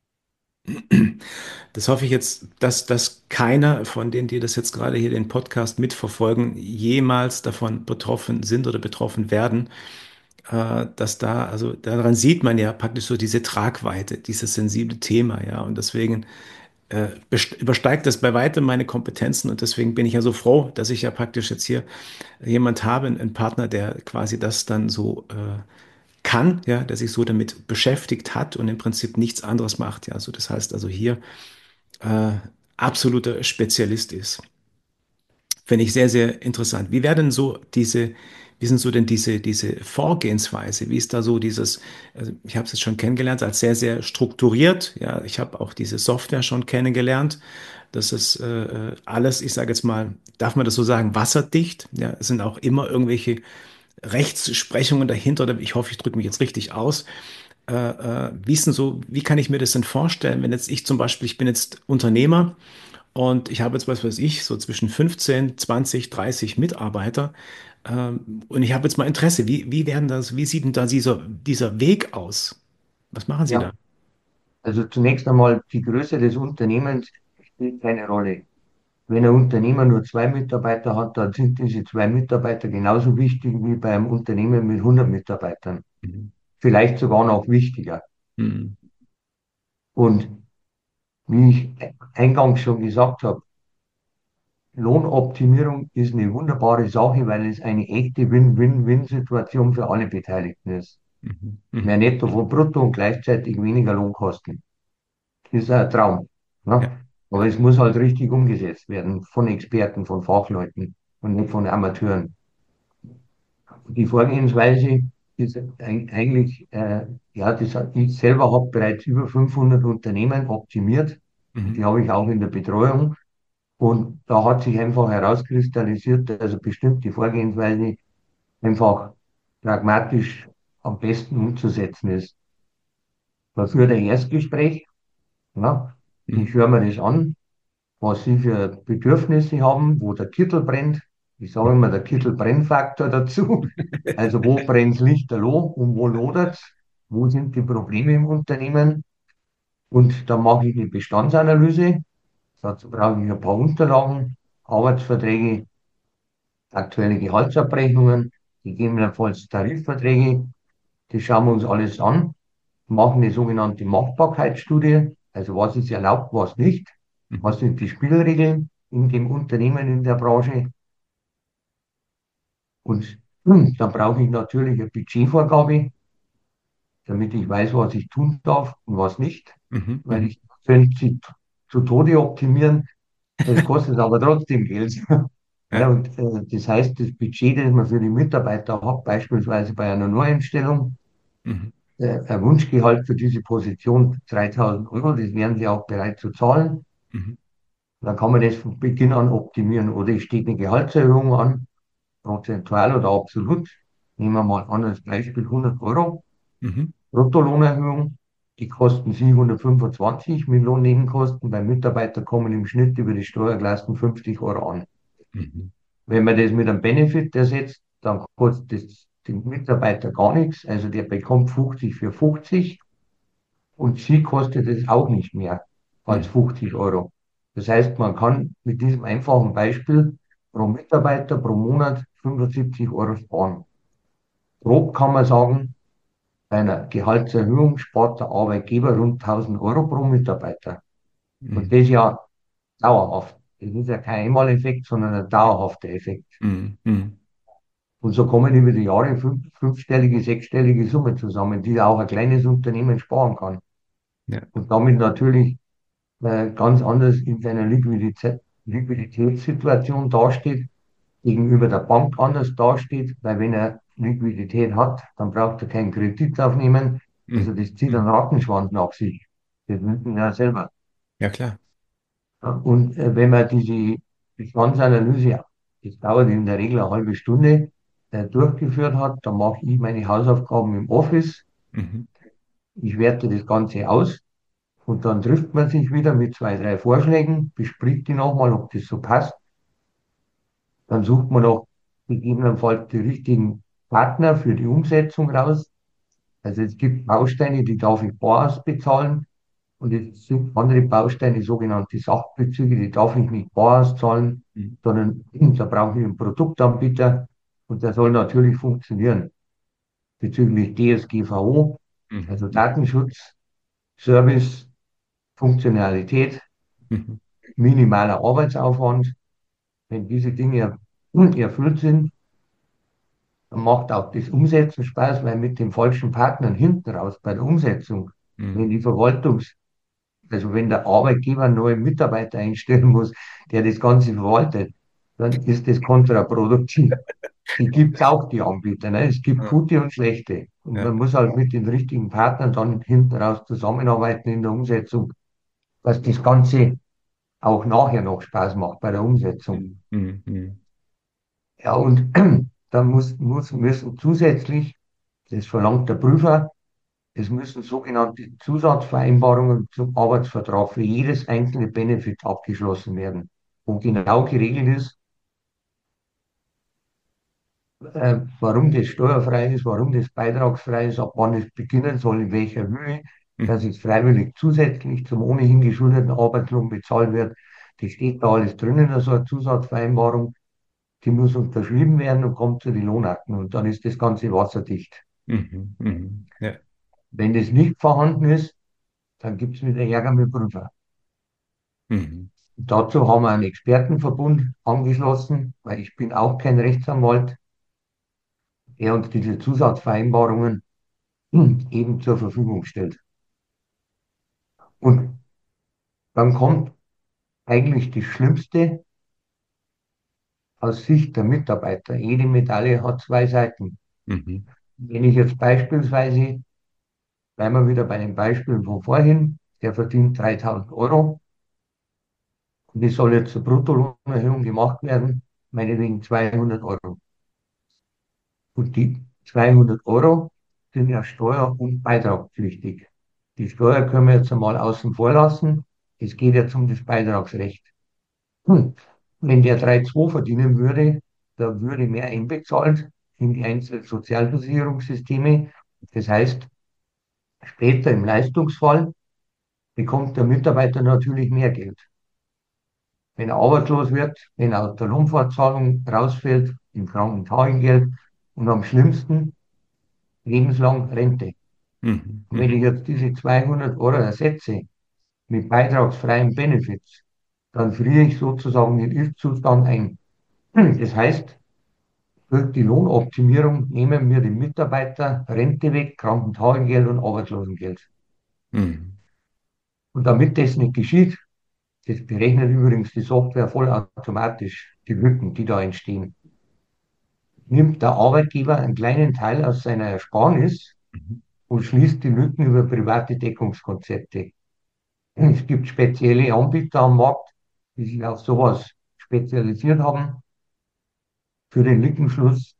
Das hoffe ich jetzt, dass, dass keiner von denen, die das jetzt gerade hier den Podcast mitverfolgen, jemals davon betroffen sind oder betroffen werden. äh, dass da, also daran sieht man ja praktisch so diese Tragweite, dieses sensible Thema, ja. Und deswegen äh, best- übersteigt das bei weitem meine Kompetenzen und deswegen bin ich ja so froh, dass ich ja praktisch jetzt hier jemand habe, einen Partner, der quasi das dann so äh, kann, ja, der sich so damit beschäftigt hat und im Prinzip nichts anderes macht, ja. Also das heißt also hier äh, absoluter Spezialist ist. Finde ich sehr, sehr interessant. Wie wäre denn so diese, wie sind so denn diese, diese Vorgehensweise? Wie ist da so dieses, also ich habe es jetzt schon kennengelernt als sehr, sehr strukturiert. Ja, ich habe auch diese Software schon kennengelernt. Das ist äh, äh, alles, ich sage jetzt mal, darf man das so sagen, wasserdicht. Ja, es sind auch immer irgendwelche Rechtsprechungen dahinter, oder ich hoffe, ich drücke mich jetzt richtig aus. Äh, äh, wie ist denn so, wie kann ich mir das denn vorstellen, wenn jetzt ich zum Beispiel, ich bin jetzt Unternehmer und ich habe jetzt, was weiß ich, so zwischen fünfzehn, zwanzig, dreißig Mitarbeiter. Ähm, und ich habe jetzt mal Interesse, wie, wie werden das, wie sieht denn da dieser, dieser Weg aus? Was machen Sie da? Ja, also zunächst einmal die Größe des Unternehmens spielt keine Rolle. Wenn ein Unternehmer nur zwei Mitarbeiter hat, dann sind diese zwei Mitarbeiter genauso wichtig wie bei einem Unternehmen mit hundert Mitarbeitern. Mhm. Vielleicht sogar noch wichtiger. Mhm. Und wie ich eingangs schon gesagt habe, Lohnoptimierung ist eine wunderbare Sache, weil es eine echte Win-Win-Win-Situation für alle Beteiligten ist. Mhm. Mehr Mhm. Netto von Brutto und gleichzeitig weniger Lohnkosten. Das ist ein Traum. Ja. Ne? Aber es muss halt richtig umgesetzt werden von Experten, von Fachleuten und nicht von Amateuren. Die Vorgehensweise ist eig- eigentlich, äh, ja, das, hat- ich selber habe bereits über fünfhundert Unternehmen optimiert. Mhm. Die habe ich auch in der Betreuung. Und da hat sich einfach herauskristallisiert, dass eine bestimmte Vorgehensweise einfach pragmatisch am besten umzusetzen ist. Man führt ein Erstgespräch, ja, ich Mhm. höre mir das an, was sie für Bedürfnisse haben, wo der Kittel brennt. Ich sage immer, der Kittel-Brennfaktor dazu. Also wo brennt das Lichterloh und wo lodert es? Wo sind die Probleme im Unternehmen? Und dann mache ich eine Bestandsanalyse. Dazu brauche ich ein paar Unterlagen, Arbeitsverträge, aktuelle Gehaltsabrechnungen, gegebenenfalls Tarifverträge. Das schauen wir uns alles an, machen eine sogenannte Machbarkeitsstudie, also was ist erlaubt, was nicht, Mhm. was sind die Spielregeln in dem Unternehmen, in der Branche. Und hm, dann brauche ich natürlich eine Budgetvorgabe, damit ich weiß, was ich tun darf und was nicht, Mhm. weil Mhm. ich könnte sie t- zu Tode optimieren, es kostet aber trotzdem Geld. Ja, Ja. und äh, das heißt, das Budget, das man für die Mitarbeiter hat, beispielsweise bei einer Neueinstellung, Mhm. äh, ein Wunschgehalt für diese Position dreitausend Euro, das wären sie auch bereit zu zahlen. Mhm. Dann kann man das von Beginn an optimieren. Oder es steht eine Gehaltserhöhung an, prozentual oder absolut. Nehmen wir mal an als Beispiel hundert Euro. Mhm. Bruttolohnerhöhung, die kosten Sie hundertfünfundzwanzig mit Lohnnebenkosten. Bei Mitarbeiter kommen im Schnitt über die Steuerklassen fünfzig Euro an. Mhm. Wenn man das mit einem Benefit ersetzt, dann kostet das den Mitarbeiter gar nichts. Also der bekommt fünfzig für fünfzig und Sie kostet es auch nicht mehr als Mhm. fünfzig Euro. Das heißt, man kann mit diesem einfachen Beispiel pro Mitarbeiter pro Monat fünfundsiebzig Euro sparen. Grob kann man sagen, bei einer Gehaltserhöhung spart der Arbeitgeber rund tausend Euro pro Mitarbeiter. Und Mhm. das ja dauerhaft. Das ist ja kein Einmaleffekt, sondern ein dauerhafter Effekt. Mhm. Mhm. Und so kommen über die Jahre fünf, fünfstellige, sechsstellige Summen zusammen, die auch ein kleines Unternehmen sparen kann. Ja. Und damit natürlich äh, ganz anders in seiner Liquidität, Liquiditätssituation dasteht, gegenüber der Bank anders dasteht, weil wenn er Liquidität hat, dann braucht er keinen Kredit aufnehmen. Also Mhm. das zieht Mhm. einen Rattenschwanz nach sich. Das wissen wir ja selber. Ja, klar. Ja, und äh, wenn man diese Bestandsanalyse, das dauert in der Regel eine halbe Stunde, äh, durchgeführt hat, dann mache ich meine Hausaufgaben im Office, Mhm. ich werte das Ganze aus und dann trifft man sich wieder mit zwei, drei Vorschlägen, bespricht die nochmal, ob das so passt. Dann sucht man noch gegebenenfalls die richtigen Partner für die Umsetzung raus. Also es gibt Bausteine, die darf ich bar bezahlen. Und es sind andere Bausteine, sogenannte Sachbezüge, die darf ich nicht bar auszahlen, Mhm. sondern da brauche ich einen Produktanbieter und der soll natürlich funktionieren. bezüglich D S G V O, Mhm. also Datenschutz, Service, Funktionalität, Mhm. minimaler Arbeitsaufwand. Wenn diese Dinge erfüllt sind, dann macht auch das Umsetzen Spaß, weil mit den falschen Partnern hinten raus bei der Umsetzung, wenn Mhm. die Verwaltungs, also wenn der Arbeitgeber einen neuen Mitarbeiter einstellen muss, der das Ganze verwaltet, dann ist das kontraproduktiv. Die gibt es auch, die Anbieter. Ne? Es gibt Ja. gute und schlechte. Und Ja. man muss halt mit den richtigen Partnern dann hinten raus zusammenarbeiten in der Umsetzung, dass das Ganze auch nachher noch Spaß macht bei der Umsetzung. Mhm. Mhm. Ja, und dann muss, muss, müssen zusätzlich, das verlangt der Prüfer, es müssen sogenannte Zusatzvereinbarungen zum Arbeitsvertrag für jedes einzelne Benefit abgeschlossen werden, wo genau geregelt ist, äh, warum das steuerfrei ist, warum das beitragsfrei ist, ab wann es beginnen soll, in welcher Höhe, dass Mhm. es freiwillig zusätzlich zum ohnehin geschuldeten Arbeitslohn bezahlt wird. Das steht da alles drinnen, so eine Zusatzvereinbarung. Die muss unterschrieben werden und kommt zu den Lohnakten und dann ist das Ganze wasserdicht. Mhm. Mhm. Ja. Wenn das nicht vorhanden ist, dann gibt es wieder Ärger mit dem Prüfer. Mhm. Dazu haben wir einen Expertenverbund angeschlossen, weil ich bin auch kein Rechtsanwalt, der uns diese Zusatzvereinbarungen eben zur Verfügung stellt. Und dann kommt eigentlich das Schlimmste aus Sicht der Mitarbeiter. Jede Medaille hat zwei Seiten. Mhm. Wenn ich jetzt beispielsweise, bleiben wir wieder bei den Beispielen von vorhin, der verdient dreitausend Euro und es soll jetzt zur Bruttolohnerhöhung gemacht werden, meinetwegen zweihundert Euro. Und die zweihundert Euro sind ja steuer- und beitragspflichtig. Die Steuer können wir jetzt einmal außen vor lassen. Es geht jetzt um das Beitragsrecht. Hm. Wenn der drei Komma zwei verdienen würde, da würde mehr einbezahlt in die einzelnen Sozialversicherungssysteme. Das heißt, später im Leistungsfall bekommt der Mitarbeiter natürlich mehr Geld. Wenn er arbeitslos wird, wenn er aus der Lohnfortzahlung rausfällt, im Krankentagegeld und am schlimmsten lebenslang Rente. Mhm. Und wenn Mhm. ich jetzt diese zweihundert Euro ersetze mit beitragsfreien Benefits, dann friere ich sozusagen den Ist-Zustand ein. Das heißt, durch die Lohnoptimierung nehmen wir dem Mitarbeiter Rente weg, Krankentagegeld und Arbeitslosengeld. Mhm. Und damit das nicht geschieht, das berechnet übrigens die Software vollautomatisch, die Lücken, die da entstehen, nimmt der Arbeitgeber einen kleinen Teil aus seiner Ersparnis Mhm. und schließt die Lücken über private Deckungskonzepte. Es gibt spezielle Anbieter am Markt, die sich auf sowas spezialisiert haben für den Lückenschluss.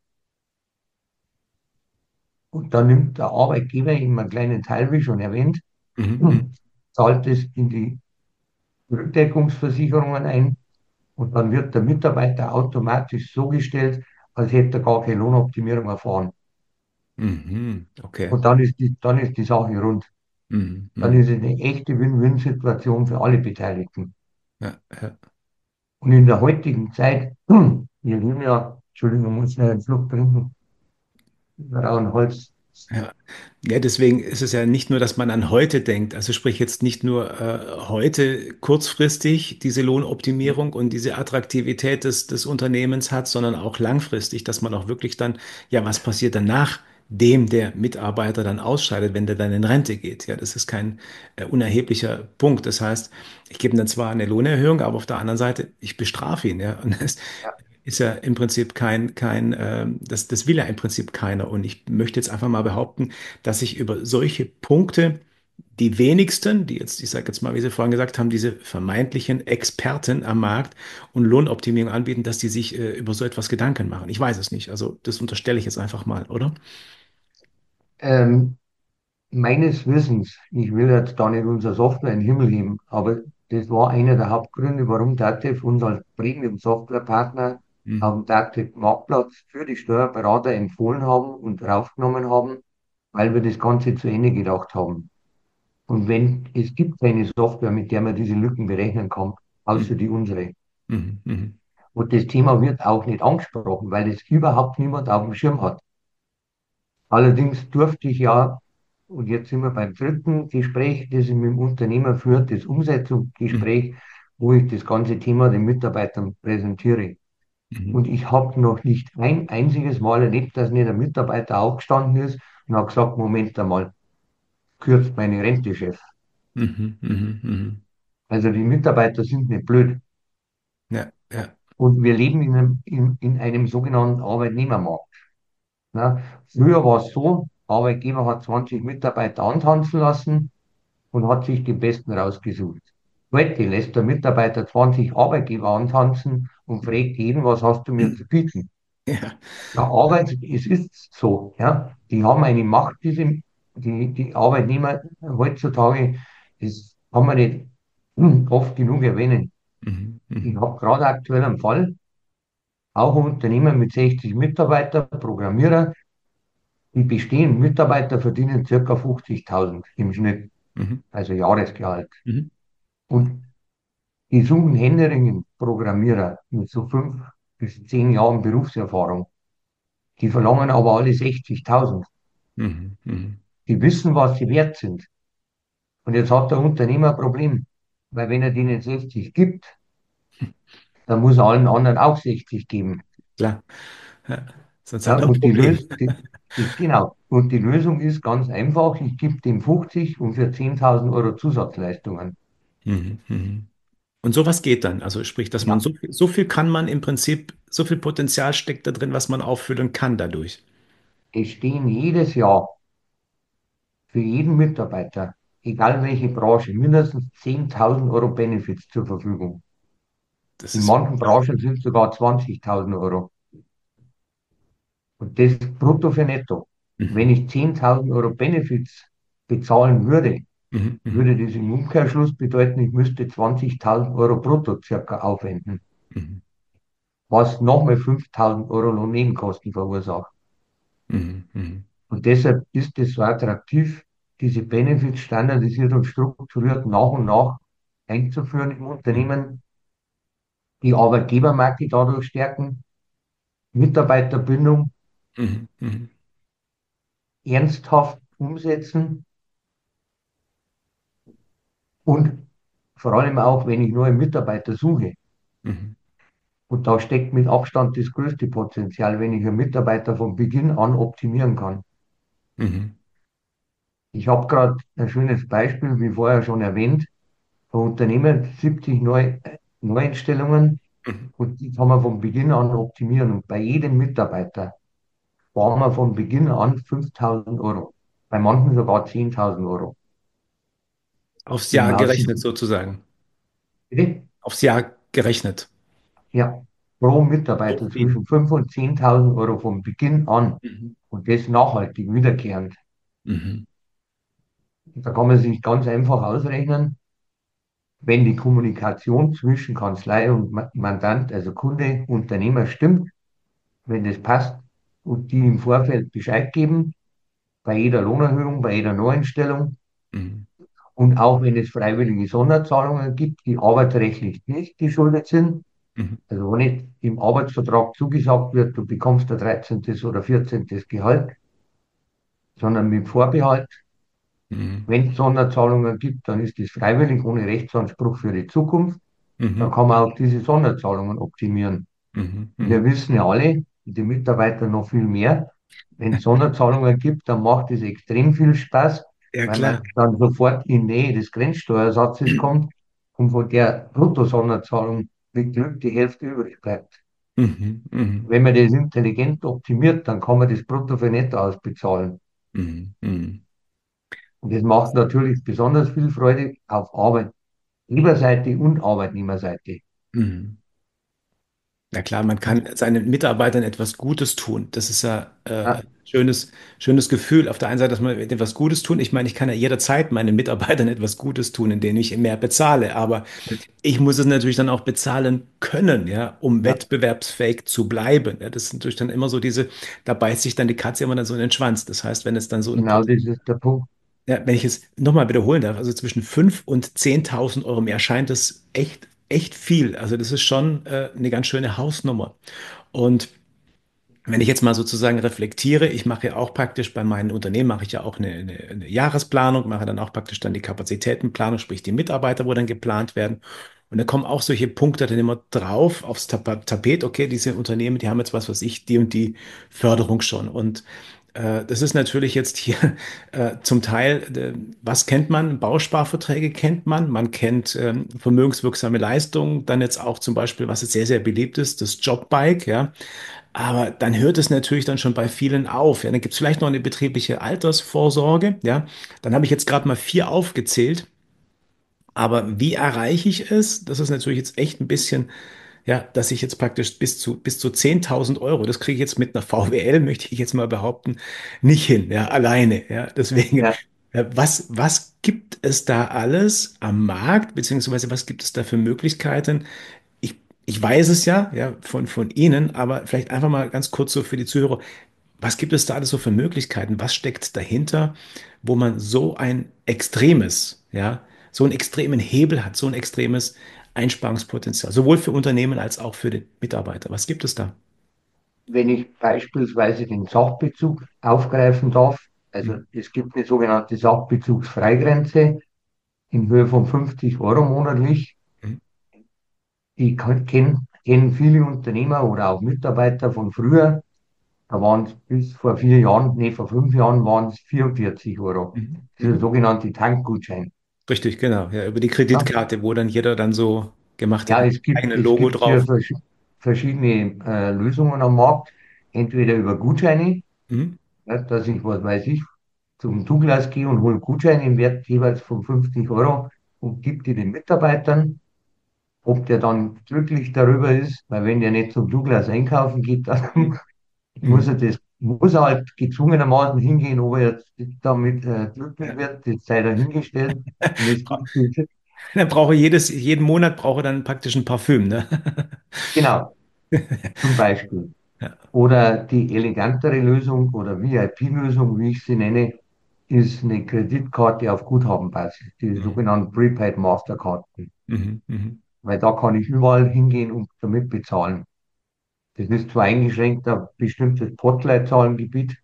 Und dann nimmt der Arbeitgeber eben einen kleinen Teil, wie schon erwähnt, Mhm. zahlt es in die Rückdeckungsversicherungen ein und dann wird der Mitarbeiter automatisch so gestellt, als hätte er gar keine Lohnoptimierung erfahren. Mhm. Okay. Und dann ist die, dann ist die Sache rund. Mhm. Dann Mhm. ist es eine echte Win-Win-Situation für alle Beteiligten. Ja. Ja. Und in der heutigen Zeit, wir leben ja, Entschuldigung, ich muss schnell einen Schluck trinken, rauen Holz. Ja. Ja, deswegen ist es ja nicht nur, dass man an heute denkt, also sprich jetzt nicht nur äh, heute kurzfristig diese Lohnoptimierung und diese Attraktivität des, des Unternehmens hat, sondern auch langfristig, dass man auch wirklich dann, ja, was passiert danach, dem der Mitarbeiter dann ausscheidet, wenn der dann in Rente geht. Ja, das ist kein äh, unerheblicher Punkt. Das heißt, ich gebe ihm dann zwar eine Lohnerhöhung, aber auf der anderen Seite, ich bestrafe ihn. Ja, und das Ja. ist ja im Prinzip kein, kein, ähm, das, das will ja im Prinzip keiner. Und ich möchte jetzt einfach mal behaupten, dass ich über solche Punkte die wenigsten, die jetzt, ich sage jetzt mal, wie Sie vorhin gesagt haben, diese vermeintlichen Experten am Markt und Lohnoptimierung anbieten, dass die sich äh, über so etwas Gedanken machen. Ich weiß es nicht. Also das unterstelle ich jetzt einfach mal, oder? Ähm, Meines Wissens, ich will jetzt da nicht unser Software in den Himmel heben, aber das war einer der Hauptgründe, warum DATEV uns als Premium-Software-Partner Mhm. auf dem DATEV-Marktplatz für die Steuerberater empfohlen haben und draufgenommen haben, weil wir das Ganze zu Ende gedacht haben. Und wenn es gibt keine Software, mit der man diese Lücken berechnen kann, außer die unsere. Mhm. Mhm. Und das Thema wird auch nicht angesprochen, weil es überhaupt niemand auf dem Schirm hat. Allerdings durfte ich ja, und jetzt sind wir beim dritten Gespräch, das ich mit dem Unternehmer führe, das Mhm. Umsetzungsgespräch, wo ich das ganze Thema den Mitarbeitern präsentiere. Mhm. Und ich habe noch nicht ein einziges Mal erlebt, dass nicht ein Mitarbeiter aufgestanden ist und hat gesagt, Moment einmal, kürzt meine Rente, Chef. Mhm. Mhm. Mhm. Also die Mitarbeiter sind nicht blöd. Ja, ja. Und wir leben in einem, in, in einem sogenannten Arbeitnehmermarkt. Ne? Früher war es so, Arbeitgeber hat zwanzig Mitarbeiter antanzen lassen und hat sich den Besten rausgesucht. Heute lässt der Mitarbeiter zwanzig Arbeitgeber antanzen und fragt jeden, was hast du mir zu bieten? Ja. Ja, Arbeit, es ist so, ja. Die haben eine Macht, diese, die, die Arbeitnehmer heutzutage, das kann man nicht hm, oft genug erwähnen. Mhm. Ich Mhm. habe gerade aktuell einen Fall, auch ein Unternehmen mit sechzig Mitarbeitern, Programmierer, die bestehenden Mitarbeiter verdienen circa fünfzigtausend im Schnitt, Mhm. also Jahresgehalt. Mhm. Und die suchen händeringend Programmierer mit so fünf bis zehn Jahren Berufserfahrung. Die verlangen aber alle sechzigtausend. Mhm. Mhm. Die wissen, was sie wert sind. Und jetzt hat der Unternehmer ein Problem, weil wenn er denen sechzig gibt, dann muss er allen anderen auch sechzig geben. Klar. Ja. Sonst Ja, hat er ein und die Problem. Lösung, die, die, genau. Und die Lösung ist ganz einfach. Ich gebe dem fünfzig und für zehntausend Euro Zusatzleistungen. Mhm. Mhm. Und sowas geht dann. Also sprich, dass man Ja, so viel, so viel kann man im Prinzip, so viel Potenzial steckt da drin, was man auffüllen kann dadurch. es stehen jedes Jahr für jeden Mitarbeiter, egal welche Branche, mindestens zehntausend Euro Benefits zur Verfügung. Das In ist manchen Branchen sind es sogar zwanzigtausend Euro. Und das brutto für netto. Wenn mhm. ich zehntausend Euro Benefits bezahlen würde, Mhm. Mhm. würde das im Umkehrschluss bedeuten, ich müsste zwanzigtausend Euro brutto circa aufwenden, Mhm. was nochmal fünftausend Euro Lohnnebenkosten verursacht. Mhm. Mhm. Und deshalb ist es so attraktiv, diese Benefits standardisiert und strukturiert nach und nach einzuführen im Mhm. Unternehmen, die Arbeitgebermarke dadurch stärken, Mitarbeiterbindung Mhm. Mhm. ernsthaft umsetzen und vor allem auch, wenn ich neue Mitarbeiter suche. Mhm. Und da steckt mit Abstand das größte Potenzial, wenn ich einen Mitarbeiter von Beginn an optimieren kann. Mhm. Ich habe gerade ein schönes Beispiel, wie vorher schon erwähnt, ein Unternehmen, siebzig Neu Neueinstellungen Mhm. und die kann man von Beginn an optimieren. Und bei jedem Mitarbeiter sparen wir von Beginn an fünftausend Euro, bei manchen sogar zehntausend Euro. Aufs Im Jahr Aussicht. gerechnet sozusagen. Bitte? Aufs Jahr gerechnet. Ja, pro So Mitarbeiter viel. zwischen fünftausend und zehntausend Euro von Beginn an Mhm. und das nachhaltig wiederkehrend. Mhm. Da kann man sich ganz einfach ausrechnen, wenn die Kommunikation zwischen Kanzlei und Ma- Mandant, also Kunde, Unternehmer stimmt, wenn das passt und die im Vorfeld Bescheid geben, bei jeder Lohnerhöhung, bei jeder Neueinstellung Mhm. und auch wenn es freiwillige Sonderzahlungen gibt, die arbeitsrechtlich nicht geschuldet sind, Mhm. also wo nicht im Arbeitsvertrag zugesagt wird, du bekommst ein dreizehntes oder vierzehntes Gehalt, sondern mit Vorbehalt. Mhm. Wenn es Sonderzahlungen gibt, dann ist es freiwillig ohne Rechtsanspruch für die Zukunft. Dann Mhm. kann man auch diese Sonderzahlungen optimieren. Mhm. Wir Mhm. wissen ja alle, die Mitarbeiter noch viel mehr, wenn es Sonderzahlungen gibt, dann macht es extrem viel Spaß, Ja, weil man klar. dann sofort in Nähe des Grenzsteuersatzes kommt und von der Bruttosonderzahlung mit Glück die Hälfte übrig bleibt. Mhm. Mhm. Wenn man das intelligent optimiert, dann kann man das Brutto für Netto ausbezahlen. Mhm. Mhm. Und das macht natürlich besonders viel Freude auf Arbeitgeberseite und Arbeitnehmerseite. Mhm. Na klar, man kann seinen Mitarbeitern etwas Gutes tun. Das ist ja äh, Ja, schönes, schönes Gefühl. Auf der einen Seite, dass man etwas Gutes tun. Ich meine, ich kann ja jederzeit meinen Mitarbeitern etwas Gutes tun, indem ich mehr bezahle. Aber ich muss es natürlich dann auch bezahlen können, ja, um ja, wettbewerbsfähig zu bleiben. Ja, das ist natürlich dann immer so diese, da beißt sich dann die Katze immer dann so in den Schwanz. Das heißt, wenn es dann so ein genau Pot das ist der Punkt. ja, wenn ich es nochmal wiederholen darf, also zwischen fünftausend und zehntausend Euro, mir erscheint das echt, echt viel. Also das ist schon äh, eine ganz schöne Hausnummer. Und wenn ich jetzt mal sozusagen reflektiere, ich mache ja auch praktisch bei meinen Unternehmen, mache ich ja auch eine, eine, eine Jahresplanung, mache dann auch praktisch dann die Kapazitätenplanung, sprich die Mitarbeiter, wo dann geplant werden. Und da kommen auch solche Punkte dann immer drauf aufs Tap- Tapet, okay, diese Unternehmen, die haben jetzt was weiß ich, die und die Förderung schon. Und äh, das ist natürlich jetzt hier äh, zum Teil, äh, was kennt man? Bausparverträge kennt man, man kennt ähm, vermögenswirksame Leistungen, dann jetzt auch zum Beispiel, was jetzt sehr, sehr beliebt ist, das Jobbike, ja. Aber dann hört es natürlich dann schon bei vielen auf. Ja, dann gibt es vielleicht noch eine betriebliche Altersvorsorge. Ja, dann habe ich jetzt gerade mal vier aufgezählt. Aber wie erreiche ich es? Das ist natürlich jetzt echt ein bisschen, ja, dass ich jetzt praktisch bis zu, bis zu zehntausend Euro, das kriege ich jetzt mit einer V W L, möchte ich jetzt mal behaupten, nicht hin, ja, alleine. Ja, deswegen, Ja, äh, was, was gibt es da alles am Markt, beziehungsweise was gibt es da für Möglichkeiten? Ich, ich weiß es ja, ja, von, von Ihnen, aber vielleicht einfach mal ganz kurz so für die Zuhörer. Was gibt es da alles so für Möglichkeiten? Was steckt dahinter, wo man so ein extremes, ja, so einen extremen Hebel hat, so ein extremes Einsparungspotenzial, sowohl für Unternehmen als auch für den Mitarbeiter? Was gibt es da? wenn ich beispielsweise den Sachbezug aufgreifen darf, also Mhm. es gibt eine sogenannte Sachbezugsfreigrenze in Höhe von fünfzig Euro monatlich. Mhm. Die kann- kennen, kennen viele Unternehmer oder auch Mitarbeiter von früher. Da waren es bis vor vier Jahren, nee, vor fünf Jahren waren es vierundvierzig Euro. Mhm. Dieser Mhm. sogenannte Tankgutschein. Richtig, genau. Ja, über die Ja, Kreditkarte, wo dann jeder dann so gemacht hat ja mit es gibt, eigenem es Logo gibt hier drauf. versch verschiedene äh, Lösungen am Markt. Entweder über Gutscheine, Mhm. ja, dass ich, was weiß ich, zum Douglas gehe und hole Gutscheine im Wert jeweils von fünfzig Euro und gebe die den Mitarbeitern. Ob der dann glücklich darüber ist, weil wenn der nicht zum Douglas einkaufen geht, dann Mhm. muss Mhm. er das, muss er halt gezwungenermaßen hingehen, ob er jetzt damit äh, glücklich Ja. wird, das sei dahingestellt. Und es gibt diese, Dann brauche jedes, jeden Monat brauche dann praktisch ein Parfüm, ne? genau, zum Beispiel. Ja. Oder die elegantere Lösung oder V I P-Lösung, wie ich sie nenne, ist eine Kreditkarte auf Guthabenbasis, die Mhm. sogenannten Prepaid Masterkarten. Mhm. Mhm. Weil da kann ich überall hingehen und damit bezahlen. Das ist zwar eingeschränkt auf bestimmtes Postleitzahlengebiet,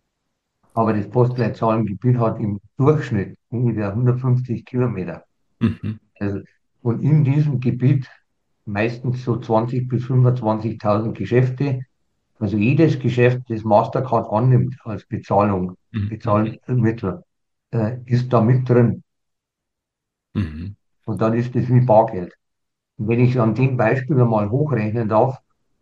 aber das Postleitzahlengebiet hat im Durchschnitt ungefähr hundertfünfzig Kilometer. Mhm. Also, und in diesem Gebiet meistens so zwanzigtausend bis fünfundzwanzigtausend Geschäfte. Also jedes Geschäft, das Mastercard annimmt als Bezahlung, Mhm. Mhm. Bezahlmittel, äh, ist da mit drin. Mhm. Und dann ist das wie Bargeld. Und wenn ich an dem Beispiel mal hochrechnen darf,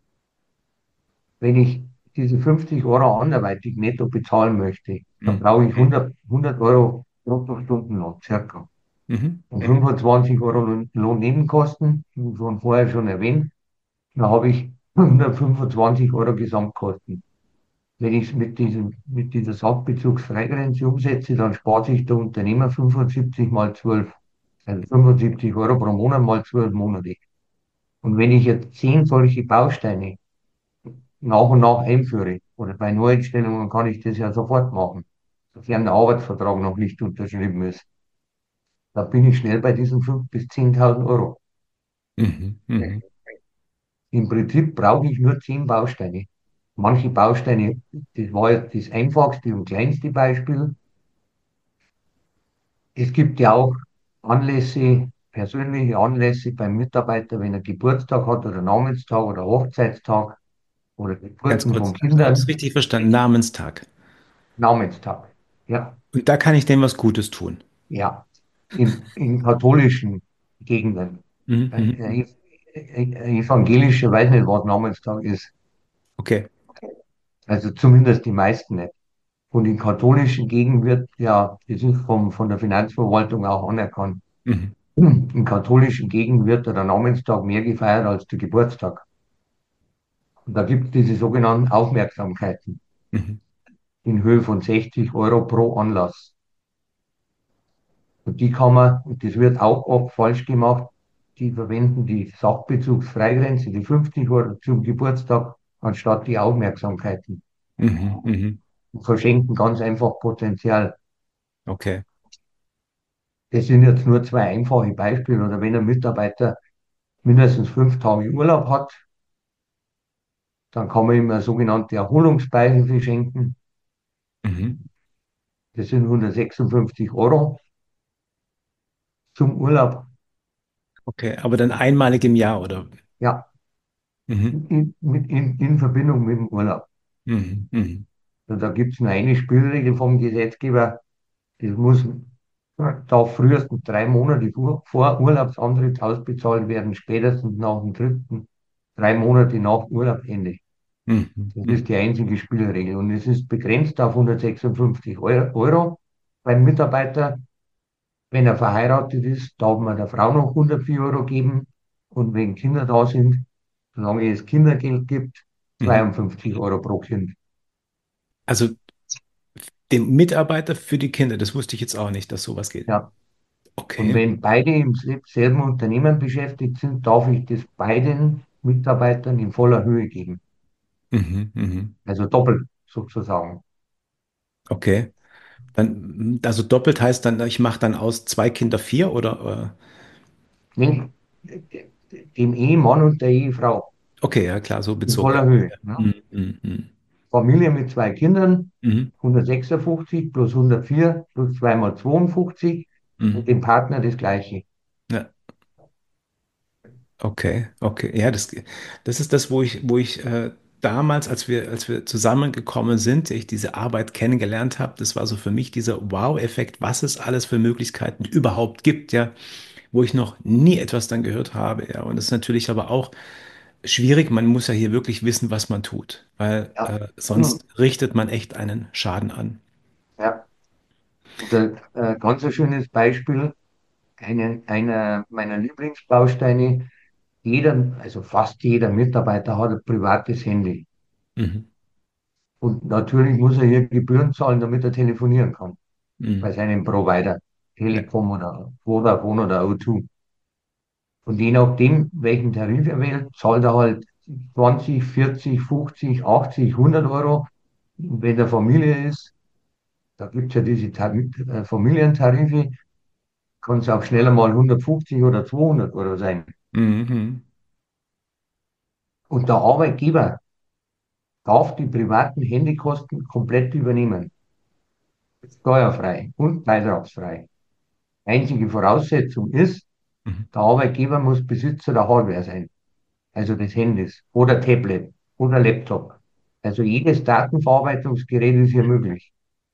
wenn ich diese fünfzig Euro anderweitig netto bezahlen möchte, dann Mhm. brauche ich hundert, hundert Euro Bruttostundenlohn circa. Mhm. Und fünfundzwanzig Euro Lohn- Lohnnebenkosten, wie von vorher schon erwähnt, da habe ich hundertfünfundzwanzig Euro Gesamtkosten. Wenn ich es mit diesem, mit dieser Sachbezugsfreigrenze umsetze, dann spart sich der Unternehmer fünfundsiebzig mal zwölf, also fünfundsiebzig Euro pro Monat mal zwölf Monate. Und wenn ich jetzt zehn solche Bausteine nach und nach einführe, oder bei Neueinstellungen kann ich das ja sofort machen, sofern der Arbeitsvertrag noch nicht unterschrieben ist, da bin ich schnell bei diesen fünftausend bis zehntausend Euro. Mhm. Mhm. Im Prinzip brauche ich nur zehn Bausteine. Manche Bausteine, das war jetzt das einfachste und kleinste Beispiel. Es gibt ja auch Anlässe, persönliche Anlässe beim Mitarbeiter, wenn er Geburtstag hat oder Namenstag oder Hochzeitstag oder Ganz Geburten kurz, von ich habe es Kindern. richtig verstanden, Namenstag. Namenstag. Ja, Und da kann ich dem was Gutes tun. ja. In, in katholischen Gegenden. Mhm. Ein, Mhm. ein Mhm. ein evangelischer weiß nicht, was Namenstag ist. Okay. Also zumindest die meisten nicht. Und in katholischen Gegenden wird ja, das ist vom, von der Finanzverwaltung auch anerkannt. Mhm. In katholischen Gegenden wird der Namenstag mehr gefeiert als der Geburtstag. Und da gibt es diese sogenannten Aufmerksamkeiten Mhm. in Höhe von sechzig Euro pro Anlass. Und die kann man, und das wird auch oft falsch gemacht, die verwenden die Sachbezugsfreigrenze, die fünfzig Euro zum Geburtstag, anstatt die Aufmerksamkeiten. Mhm. Mhm. Und verschenken ganz einfach Potenzial. Okay. Das sind jetzt nur zwei einfache Beispiele. Oder wenn ein Mitarbeiter mindestens fünf Tage Urlaub hat, Dann kann man ihm eine sogenannte Erholungsbeihilfe schenken. Mhm. Das sind hundertsechsundfünfzig Euro zum Urlaub. Okay, aber dann einmalig im Jahr, oder? Ja, Mhm. in, mit, in, in Verbindung mit dem Urlaub. Mhm. Mhm. Und da gibt es nur eine Spielregel vom Gesetzgeber. Das muss da frühestens drei Monate vor vor Urlaubsantritt ausbezahlt werden, spätestens nach dem dritten, drei Monate nach Urlaubsende. Mhm. Das Mhm. ist die einzige Spielregel. Und es ist begrenzt auf hundertsechsundfünfzig Euro beim Mitarbeiter. Wenn er verheiratet ist, darf man der Frau noch hundertvier Euro geben. Und wenn Kinder da sind, solange es Kindergeld gibt, Mhm. zweiundfünfzig Euro pro Kind. Also dem Mitarbeiter für die Kinder, das wusste ich jetzt auch nicht, dass sowas geht. Ja. Und Okay. wenn beide im selben Unternehmen beschäftigt sind, darf ich das beiden Mitarbeitern in voller Höhe geben. Mhm. Mhm. Also doppelt sozusagen. Okay. Dann, also doppelt heißt dann, ich mache dann aus zwei Kinder vier oder? Nee, dem Ehemann und der Ehefrau Äh, okay, ja klar, so in bezogen. Ja. voller Höhe. Ne? Mhm. Mhm. Familie mit zwei Kindern, Mhm. hundertsechsundfünfzig plus hundertvier plus zwei mal zweiundfünfzig und Mhm. dem Partner das Gleiche. Ja. Okay, okay. Ja, das, das ist das, wo ich, wo ich äh, damals, als wir, als wir zusammengekommen sind, ich diese Arbeit kennengelernt habe, das war so für mich dieser Wow-Effekt, was es alles für Möglichkeiten überhaupt gibt, ja, wo ich noch nie etwas dann gehört habe, ja. Und das ist natürlich aber auch schwierig, man muss ja hier wirklich wissen, was man tut, weil Ja, äh, hm, sonst richtet man echt einen Schaden an. ja. Und ein äh, ganz ein schönes Beispiel, eine, einer meiner Lieblingsbausteine, jeder, also fast jeder Mitarbeiter hat ein privates Handy. Mhm. Und natürlich muss er hier Gebühren zahlen, damit er telefonieren kann bei Mhm. seinem Provider, Ja. Telekom oder Vodafone oder O zwei. Und je nachdem, welchen Tarif er wählt, zahlt er halt zwanzig, vierzig, fünfzig, achtzig, hundert Euro. Und wenn er Familie ist, da gibt es ja diese Tar äh, Familientarife, kann es auch schneller mal hundertfünfzig oder zweihundert Euro sein. Mhm. Und der Arbeitgeber darf die privaten Handykosten komplett übernehmen, steuerfrei und beitragsfrei. Einzige Voraussetzung ist, Mhm. der Arbeitgeber muss Besitzer der Hardware sein, also des Handys oder Tablet oder Laptop. Also jedes Datenverarbeitungsgerät ist hier möglich.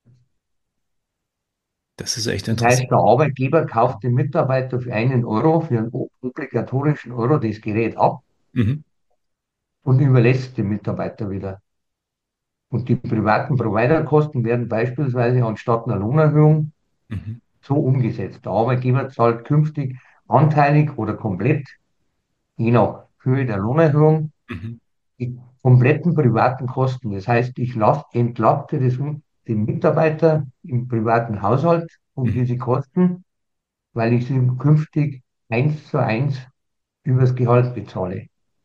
Das ist echt Das heißt, der interessant. Arbeitgeber kauft dem Mitarbeiter für einen Euro, für einen obligatorischen Euro das Gerät ab Mhm. und überlässt dem Mitarbeiter wieder. Und die privaten Providerkosten werden beispielsweise anstatt einer Lohnerhöhung Mhm. so umgesetzt. Der Arbeitgeber zahlt künftig anteilig oder komplett, je nach Höhe der Lohnerhöhung, Mhm. die kompletten privaten Kosten. Das heißt, ich lasse, entlaste das, den Mitarbeiter im privaten Haushalt um Mhm. diese Kosten, weil ich sie künftig eins zu eins übers Gehalt bezahle.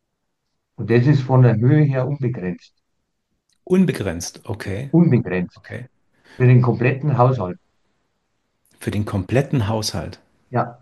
Und das ist von der Höhe her unbegrenzt. Unbegrenzt, okay, Unbegrenzt. okay. Für den kompletten Haushalt. Für den kompletten Haushalt. Ja,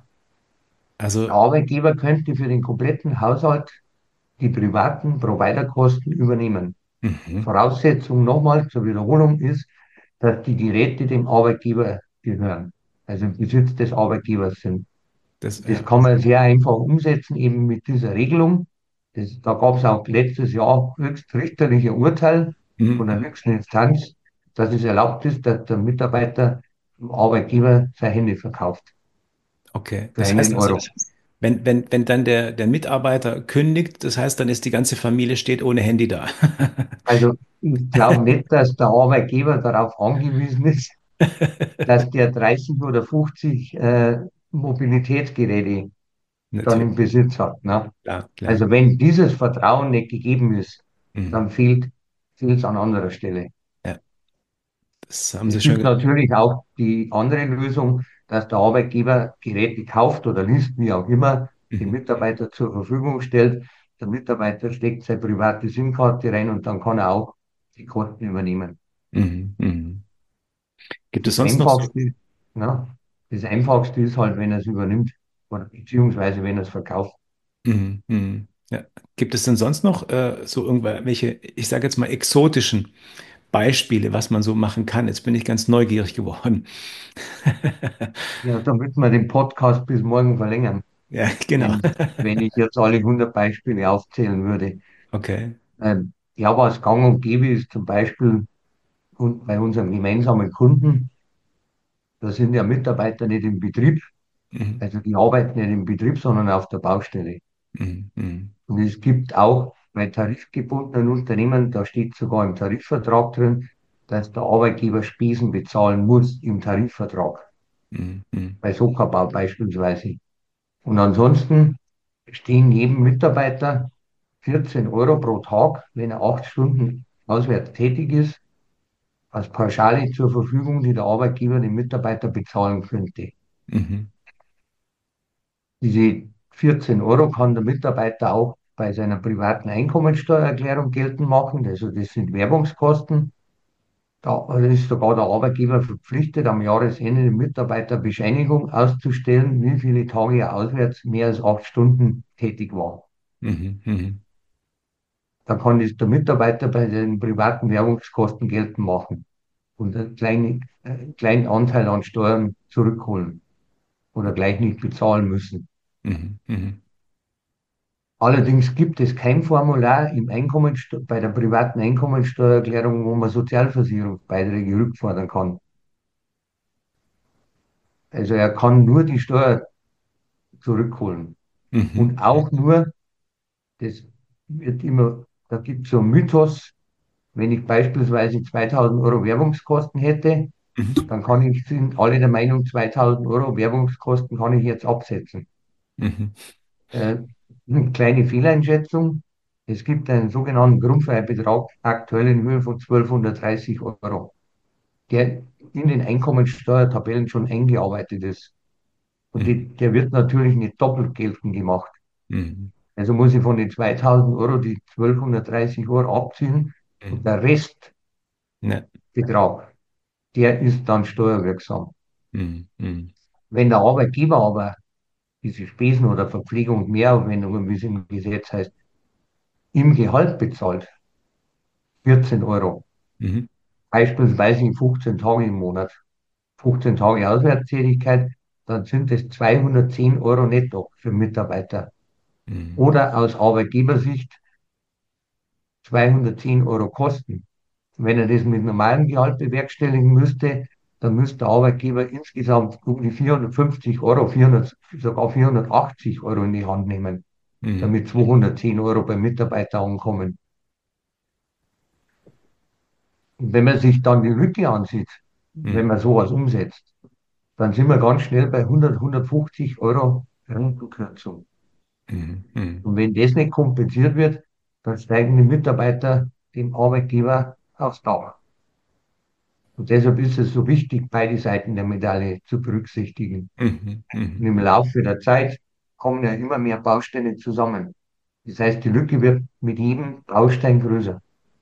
der Also, Arbeitgeber könnte für den kompletten Haushalt die privaten Providerkosten übernehmen. mhm. Voraussetzung nochmal zur Wiederholung ist, dass die Geräte dem Arbeitgeber gehören, also im Besitz des Arbeitgebers sind. Das, Das ja. kann man sehr einfach umsetzen, eben mit dieser Regelung. Das, da gab es auch letztes Jahr höchstrichterliche Urteil von der Mhm. höchsten Instanz, dass es erlaubt ist, dass der Mitarbeiter dem Arbeitgeber sein Handy verkauft Okay. für Das heißt einen also, Euro. wenn, wenn, wenn dann der, der Mitarbeiter kündigt, das heißt, dann ist die ganze Familie steht ohne Handy da. Also ich glaube nicht, dass der Arbeitgeber darauf angewiesen ist, dass der dreißig oder fünfzig äh, Mobilitätsgeräte dann Natürlich, im Besitz hat. Ne? klar, klar. Also wenn dieses Vertrauen nicht gegeben ist, Mhm. dann fehlt fehlt es an anderer Stelle. Ja, das haben Es Sie schön gibt gesagt. natürlich auch die andere Lösung, dass der Arbeitgeber Geräte kauft oder liest, wie auch immer, dem Mhm. Mitarbeiter zur Verfügung stellt. Der Mitarbeiter steckt seine private SIM-Karte rein und dann kann er auch die Kosten übernehmen. Mhm. Mhm. Gibt es Das sonst noch so? Einfachste, ja, das Einfachste ist halt, wenn er es übernimmt oder beziehungsweise wenn er es verkauft. Mhm. Mhm. Ja. Gibt es denn sonst noch äh, so irgendwelche, ich sage jetzt mal, exotischen Beispiele, was man so machen kann? Jetzt bin ich ganz neugierig geworden. Ja, damit wir den Podcast bis morgen verlängern, Ja, genau. wenn, wenn ich jetzt alle hundert Beispiele aufzählen würde. Okay. Ähm, ja, was gang und gäbe ist zum Beispiel und bei unserem gemeinsamen Kunden, da sind ja Mitarbeiter nicht im Betrieb, Mhm. also die arbeiten nicht im Betrieb, sondern auf der Baustelle. Mhm. Mhm. Und es gibt auch bei tarifgebundenen Unternehmen, da steht sogar im Tarifvertrag drin, dass der Arbeitgeber Spesen bezahlen muss im Tarifvertrag, Mhm. Mhm. bei Sockerbau beispielsweise. Und ansonsten stehen jedem Mitarbeiter vierzehn Euro pro Tag, wenn er acht Stunden auswärts tätig ist, als Pauschale zur Verfügung, die der Arbeitgeber dem Mitarbeiter bezahlen könnte. Mhm. Diese vierzehn Euro kann der Mitarbeiter auch bei seiner privaten Einkommensteuererklärung geltend machen. Also das sind Werbungskosten. Da ist sogar der Arbeitgeber verpflichtet, am Jahresende dem Mitarbeiter Bescheinigung auszustellen, wie viele Tage er auswärts mehr als acht Stunden tätig war. Mhm. Mhm. Dann kann das der Mitarbeiter bei den privaten Werbungskosten geltend machen und einen kleinen, einen kleinen Anteil an Steuern zurückholen oder gleich nicht bezahlen müssen. Mhm. Mhm. Allerdings gibt es kein Formular im Einkommensteu bei der privaten Einkommensteuererklärung, wo man Sozialversicherungsbeiträge rückfordern kann. Also er kann nur die Steuer zurückholen. Mhm. Und auch nur, das wird immer, da gibt es so einen Mythos, wenn ich beispielsweise zweitausend Euro Werbungskosten hätte, Mhm. dann kann ich, sind alle der Meinung, zweitausend Euro Werbungskosten kann ich jetzt absetzen. Mhm. Äh, eine kleine Fehleinschätzung. Es gibt einen sogenannten Grundfreibetrag aktuell in Höhe von zwölfhundertdreißig Euro, der in den Einkommensteuertabellen schon eingearbeitet ist. Und Mhm. die, der wird natürlich nicht doppelt geltend gemacht. Mhm. Also muss ich von den zweitausend Euro die zwölfhundertdreißig Euro abziehen und Mhm. der Restbetrag, Ja. der ist dann steuerwirksam. Mhm. Mhm. Wenn der Arbeitgeber aber diese Spesen oder Verpflegung, Mehraufwendungen, wie es im Gesetz heißt, im Gehalt bezahlt, vierzehn Euro, Mhm. beispielsweise in fünfzehn Tage im Monat, fünfzehn Tage Auswärtstätigkeit, dann sind es zweihundertzehn Euro netto für Mitarbeiter. Mhm. Oder aus Arbeitgebersicht zweihundertzehn Euro Kosten. Wenn er das mit normalem Gehalt bewerkstelligen müsste, dann müsste der Arbeitgeber insgesamt um die vierhundertfünfzig Euro, vierhundert, sogar vierhundertachtzig Euro in die Hand nehmen, Mhm. damit zweihundertzehn Euro beim Mitarbeiter ankommen. Und wenn man sich dann die Lücke ansieht, wenn Mhm. man sowas umsetzt, dann sind wir ganz schnell bei hundert, hundertfünfzig Euro Rentenkürzung. Mhm. Mhm. Und wenn das nicht kompensiert wird, dann steigen die Mitarbeiter dem Arbeitgeber aufs Dach. Und deshalb ist es so wichtig, beide Seiten der Medaille zu berücksichtigen. Mhm. Und Mhm. im Laufe der Zeit kommen ja immer mehr Bausteine zusammen. Das heißt, die Lücke wird mit jedem Baustein größer.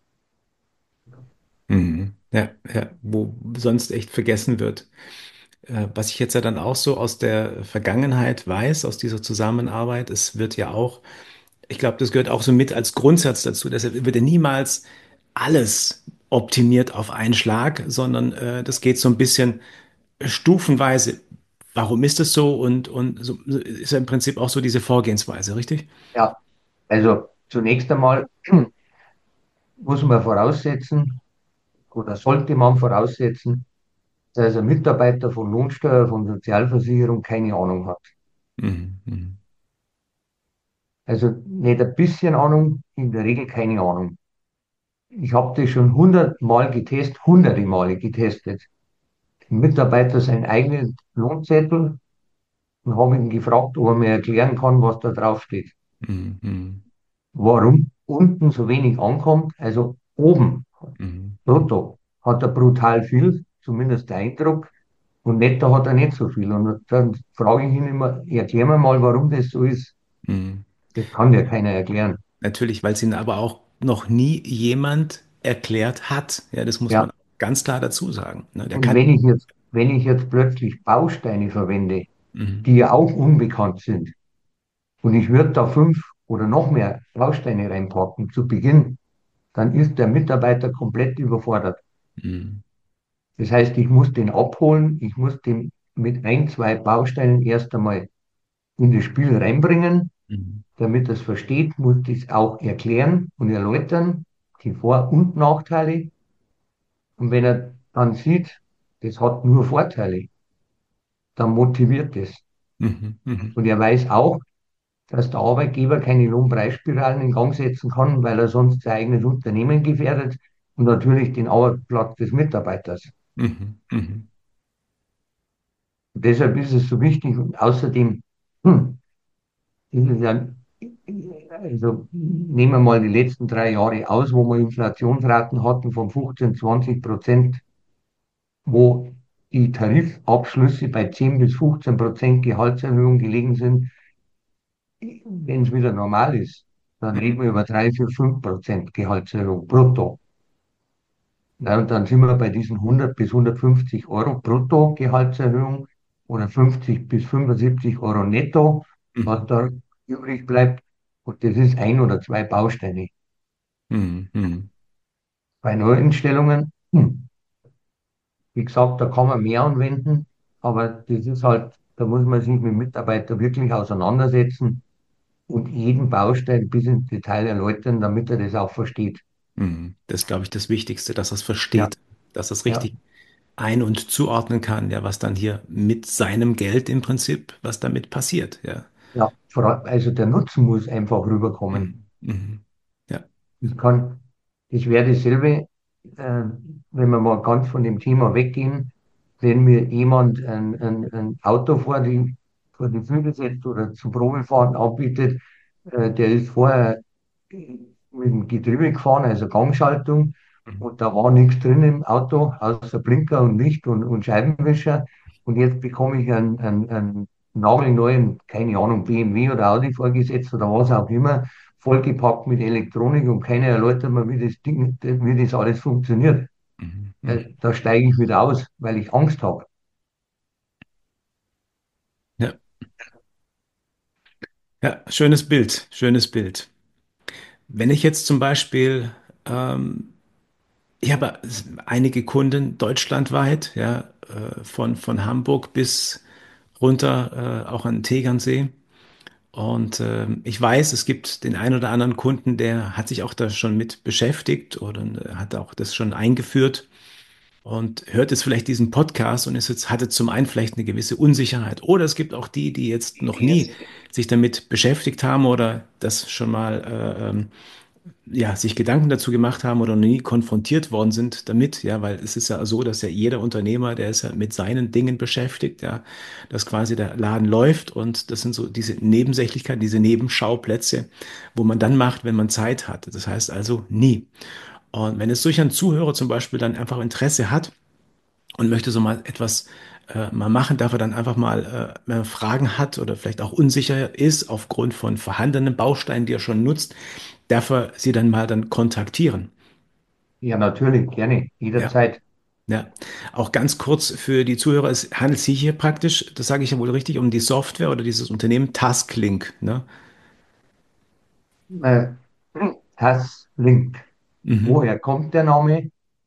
Mhm. Ja, ja, wo sonst echt vergessen wird. Äh, Was ich jetzt ja dann auch so aus der Vergangenheit weiß, aus dieser Zusammenarbeit, es wird ja auch, ich glaube, das gehört auch so mit als Grundsatz dazu. Deshalb wird ja niemals alles optimiert auf einen Schlag, sondern äh, das geht so ein bisschen stufenweise. Warum ist es so? Und, und so so ist ja im Prinzip auch so diese Vorgehensweise, richtig? Ja, also zunächst einmal muss man voraussetzen oder sollte man voraussetzen, dass ein Mitarbeiter von Lohnsteuer, von Sozialversicherung keine Ahnung hat. Mhm. Mhm. Also nicht ein bisschen Ahnung, in der Regel keine Ahnung. Ich habe das schon hundertmal getestet, hunderte Male getestet. Den Mitarbeiter seinen eigenen Lohnzettel und habe ihn gefragt, ob er mir erklären kann, was da drauf steht. Mhm. Mhm. Warum unten so wenig ankommt, also oben, Mhm. brutto, hat er brutal viel, zumindest der Eindruck, und netto hat er nicht so viel. Und dann frage ich ihn immer, erklär mir mal, warum das so ist. Mhm. Das kann dir keiner erklären. Natürlich, weil es ihnen aber auch noch nie jemand erklärt hat. Ja, das muss man Ja, ganz klar dazu sagen. Ne, der und kann. wenn ich jetzt, wenn ich jetzt plötzlich Bausteine verwende, Mhm. die ja auch unbekannt sind, und ich würde da fünf oder noch mehr Bausteine reinpacken zu Beginn, dann ist der Mitarbeiter komplett überfordert. Mhm. Das heißt, ich muss den abholen, ich muss den mit ein, zwei Bausteinen erst einmal in das Spiel reinbringen, Mhm. damit er es versteht, muss ich es auch erklären und erläutern, die Vor- und Nachteile. Und wenn er dann sieht, das hat nur Vorteile, dann motiviert es. Mhm. Mhm. Und er weiß auch, dass der Arbeitgeber keine Lohnpreisspiralen in Gang setzen kann, weil er sonst sein eigenes Unternehmen gefährdet und natürlich den Arbeitsplatz des Mitarbeiters. Mhm. Mhm. Und deshalb ist es so wichtig und außerdem, hm, ist es ja, also nehmen wir mal die letzten drei Jahre aus, wo wir Inflationsraten hatten von fünfzehn, zwanzig Prozent, wo die Tarifabschlüsse bei zehn bis fünfzehn Prozent Gehaltserhöhung gelegen sind. Wenn es wieder normal ist, dann reden wir über drei, vier, fünf Prozent Gehaltserhöhung brutto. Na, und dann sind wir bei diesen hundert bis hundertfünfzig Euro brutto Gehaltserhöhung oder fünfzig bis fünfundsiebzig Euro netto, was Mhm. da übrig bleibt. Und das ist ein oder zwei Bausteine. Mhm. Mhm. Bei Neueinstellungen, hm, wie gesagt, da kann man mehr anwenden, aber das ist halt, da muss man sich mit dem Mitarbeiter wirklich auseinandersetzen und jeden Baustein bis ins Detail erläutern, damit er das auch versteht. Mhm. Das ist, glaube ich, das Wichtigste, dass er es Ja, versteht, dass er es ja, richtig ein- und zuordnen kann, ja, was dann hier mit seinem Geld im Prinzip, was damit passiert, ja. ja. Vor allem, also der Nutzen muss einfach rüberkommen. Mhm. Mhm. Ja. Ich kann, ich werde dasselbe, äh, wenn wir mal ganz von dem Thema weggehen, wenn mir jemand ein, ein, ein Auto vor die, vor die Füße setzt oder zum Probefahren anbietet, äh, der ist vorher mit dem Getriebe gefahren, also Gangschaltung, Mhm. und da war nichts drin im Auto, außer Blinker und Licht und, und Scheibenwischer. Und jetzt bekomme ich einen, einen, einen nagelneuen, keine Ahnung, B M W oder Audi vorgesetzt oder was auch immer, vollgepackt mit Elektronik und keiner erläutert mir, wie das Ding, wie das alles funktioniert. Mhm. Äh, Mhm. Da steige ich wieder aus, weil ich Angst habe. Ja. Ja, schönes Bild, schönes Bild. Wenn ich jetzt zum Beispiel, ähm, ich habe einige Kunden deutschlandweit, ja, äh, von, von Hamburg bis runter, äh, auch an den Tegernsee. Und ähm, ich weiß, es gibt den einen oder anderen Kunden, der hat sich auch da schon mit beschäftigt oder äh, hat auch das schon eingeführt und hört jetzt vielleicht diesen Podcast und ist jetzt, hatte zum einen vielleicht eine gewisse Unsicherheit. Oder es gibt auch die, die jetzt noch nie sich damit beschäftigt haben oder das schon mal äh, ähm, ja, sich Gedanken dazu gemacht haben oder noch nie konfrontiert worden sind damit, ja, weil es ist ja so, dass ja jeder Unternehmer, der ist ja mit seinen Dingen beschäftigt, ja, dass quasi der Laden läuft und das sind so diese Nebensächlichkeiten, diese Nebenschauplätze, wo man dann macht, wenn man Zeit hat. Das heißt also nie. Und wenn es durch einen Zuhörer zum Beispiel dann einfach Interesse hat und möchte so mal etwas äh, mal machen, darf er dann einfach mal, äh, wenn er Fragen hat oder vielleicht auch unsicher ist aufgrund von vorhandenen Bausteinen, die er schon nutzt, darf er sie dann mal dann kontaktieren. Ja, natürlich, gerne, Ja, jederzeit. ja. Auch ganz kurz für die Zuhörer, es handelt sich hier praktisch, das sage ich ja wohl richtig, um die Software oder dieses Unternehmen TaskLink, ne? Äh, das Link. Mhm. Woher kommt der Name?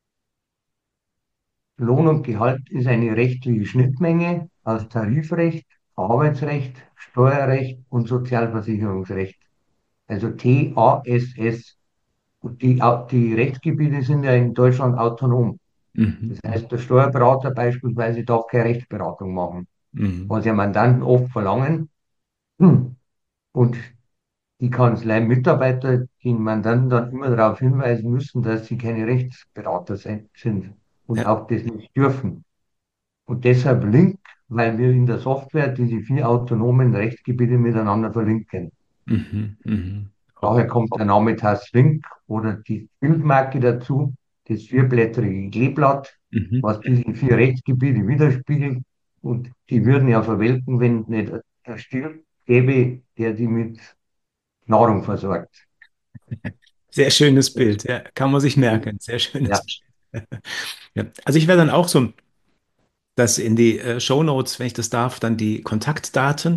Lohn und Gehalt ist eine rechtliche Schnittmenge aus Tarifrecht, Arbeitsrecht, Steuerrecht und Sozialversicherungsrecht. Also T A S S. Und die, Au- die Rechtsgebiete sind ja in Deutschland autonom. Mhm. Das heißt, der Steuerberater beispielsweise darf keine Rechtsberatung machen, Mhm. was ja Mandanten oft verlangen. Hm. Und die Kanzlei-Mitarbeiter den Mandanten dann immer darauf hinweisen müssen, dass sie keine Rechtsberater sein, sind und Ja. auch das nicht dürfen. Und deshalb Link, weil wir in der Software diese vier autonomen Rechtsgebiete miteinander verlinken. Mhm. Mhm. Daher Okay. kommt der Name TAS-Link oder die Bildmarke dazu, das vierblättrige Kleeblatt, Mhm. was diese vier Rechtsgebiete widerspiegelt. Und die würden ja verwelken, wenn es nicht ein Stier gäbe, der die mit Nahrung versorgt. Sehr schönes Bild, ja, kann man sich merken. Sehr Ja, schönes Bild. Ja. Also ich werde dann auch so, dass in die äh, Shownotes, wenn ich das darf, dann die Kontaktdaten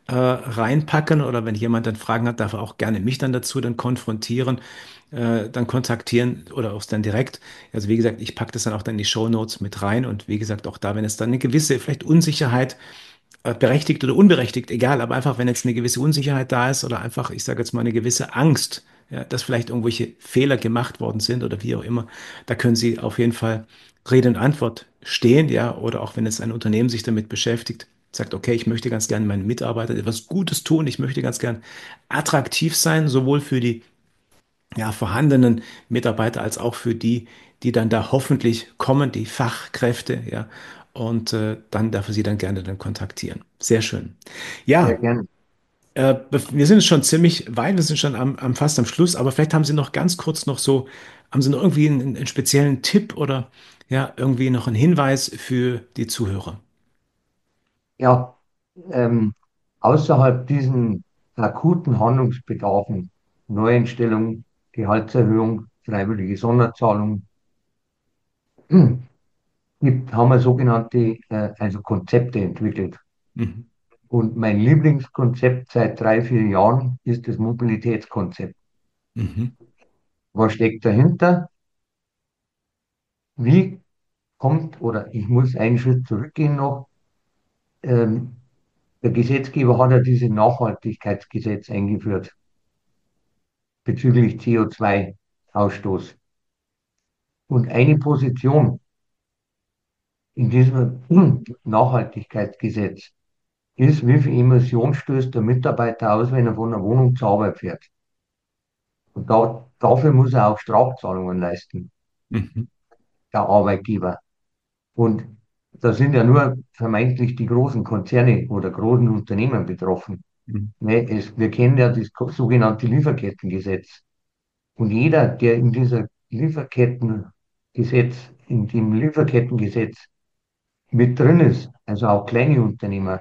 äh, reinpacken oder wenn jemand dann Fragen hat, darf er auch gerne mich dann dazu dann konfrontieren, äh, dann kontaktieren oder auch dann direkt. Also wie gesagt, ich packe das dann auch dann in die Shownotes mit rein und wie gesagt, auch da, wenn es dann eine gewisse vielleicht Unsicherheit äh, berechtigt oder unberechtigt, egal, aber einfach, wenn jetzt eine gewisse Unsicherheit da ist oder einfach, ich sage jetzt mal, eine gewisse Angst, ja, dass vielleicht irgendwelche Fehler gemacht worden sind oder wie auch immer, da können Sie auf jeden Fall Rede und Antwort stehen, ja, oder auch wenn jetzt ein Unternehmen sich damit beschäftigt, sagt, okay, ich möchte ganz gerne meinen Mitarbeitern etwas Gutes tun, ich möchte ganz gern attraktiv sein, sowohl für die ja, vorhandenen Mitarbeiter als auch für die, die dann da hoffentlich kommen, die Fachkräfte, ja. Und äh, dann darf er sie dann gerne dann kontaktieren. Sehr schön. Sehr Ja, gern. äh, wir sind schon ziemlich weit, wir sind schon am, am fast am Schluss, aber vielleicht haben Sie noch ganz kurz noch so, haben Sie noch irgendwie einen, einen speziellen Tipp oder ja, irgendwie noch einen Hinweis für die Zuhörer? Ja, ähm, außerhalb diesen akuten Handlungsbedarfen, Neueinstellung, Gehaltserhöhung, freiwillige Sonderzahlung, gibt, haben wir sogenannte äh, also Konzepte entwickelt. Mhm. Und mein Lieblingskonzept seit drei, vier Jahren ist das Mobilitätskonzept. Mhm. Was steckt dahinter? Wie kommt, oder ich muss einen Schritt zurückgehen noch, ähm, der Gesetzgeber hat ja dieses Nachhaltigkeitsgesetz eingeführt bezüglich C O zwei Ausstoß. Und eine Position in diesem Nachhaltigkeitsgesetz ist, wie viel Emission stößt der Mitarbeiter aus, wenn er von der Wohnung zur Arbeit fährt. Und da, dafür muss er auch Strafzahlungen leisten, Mhm. der Arbeitgeber. Und da sind ja nur vermeintlich die großen Konzerne oder großen Unternehmen betroffen. Mhm. Ne, es, wir kennen ja das sogenannte Lieferkettengesetz. Und jeder, der in dieser Lieferkettengesetz, in dem Lieferkettengesetz mit drin ist, also auch kleine Unternehmer,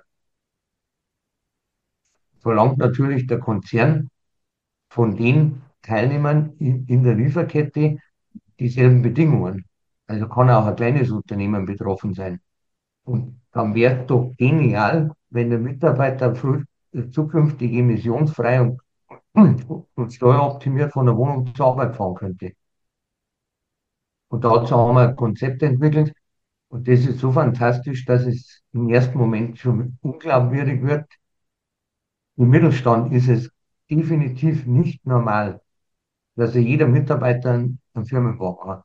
verlangt natürlich der Konzern von den Teilnehmern in, in der Lieferkette dieselben Bedingungen. Also kann auch ein kleines Unternehmen betroffen sein. Und dann wäre es doch genial, wenn der Mitarbeiter früh, zukünftig emissionsfrei und, und steueroptimiert von der Wohnung zur Arbeit fahren könnte. Und dazu haben wir ein Konzept entwickelt. Und das ist so fantastisch, dass es im ersten Moment schon unglaubwürdig wird. Im Mittelstand ist es definitiv nicht normal, dass ja jeder Mitarbeiter einen Firmenwagen hat.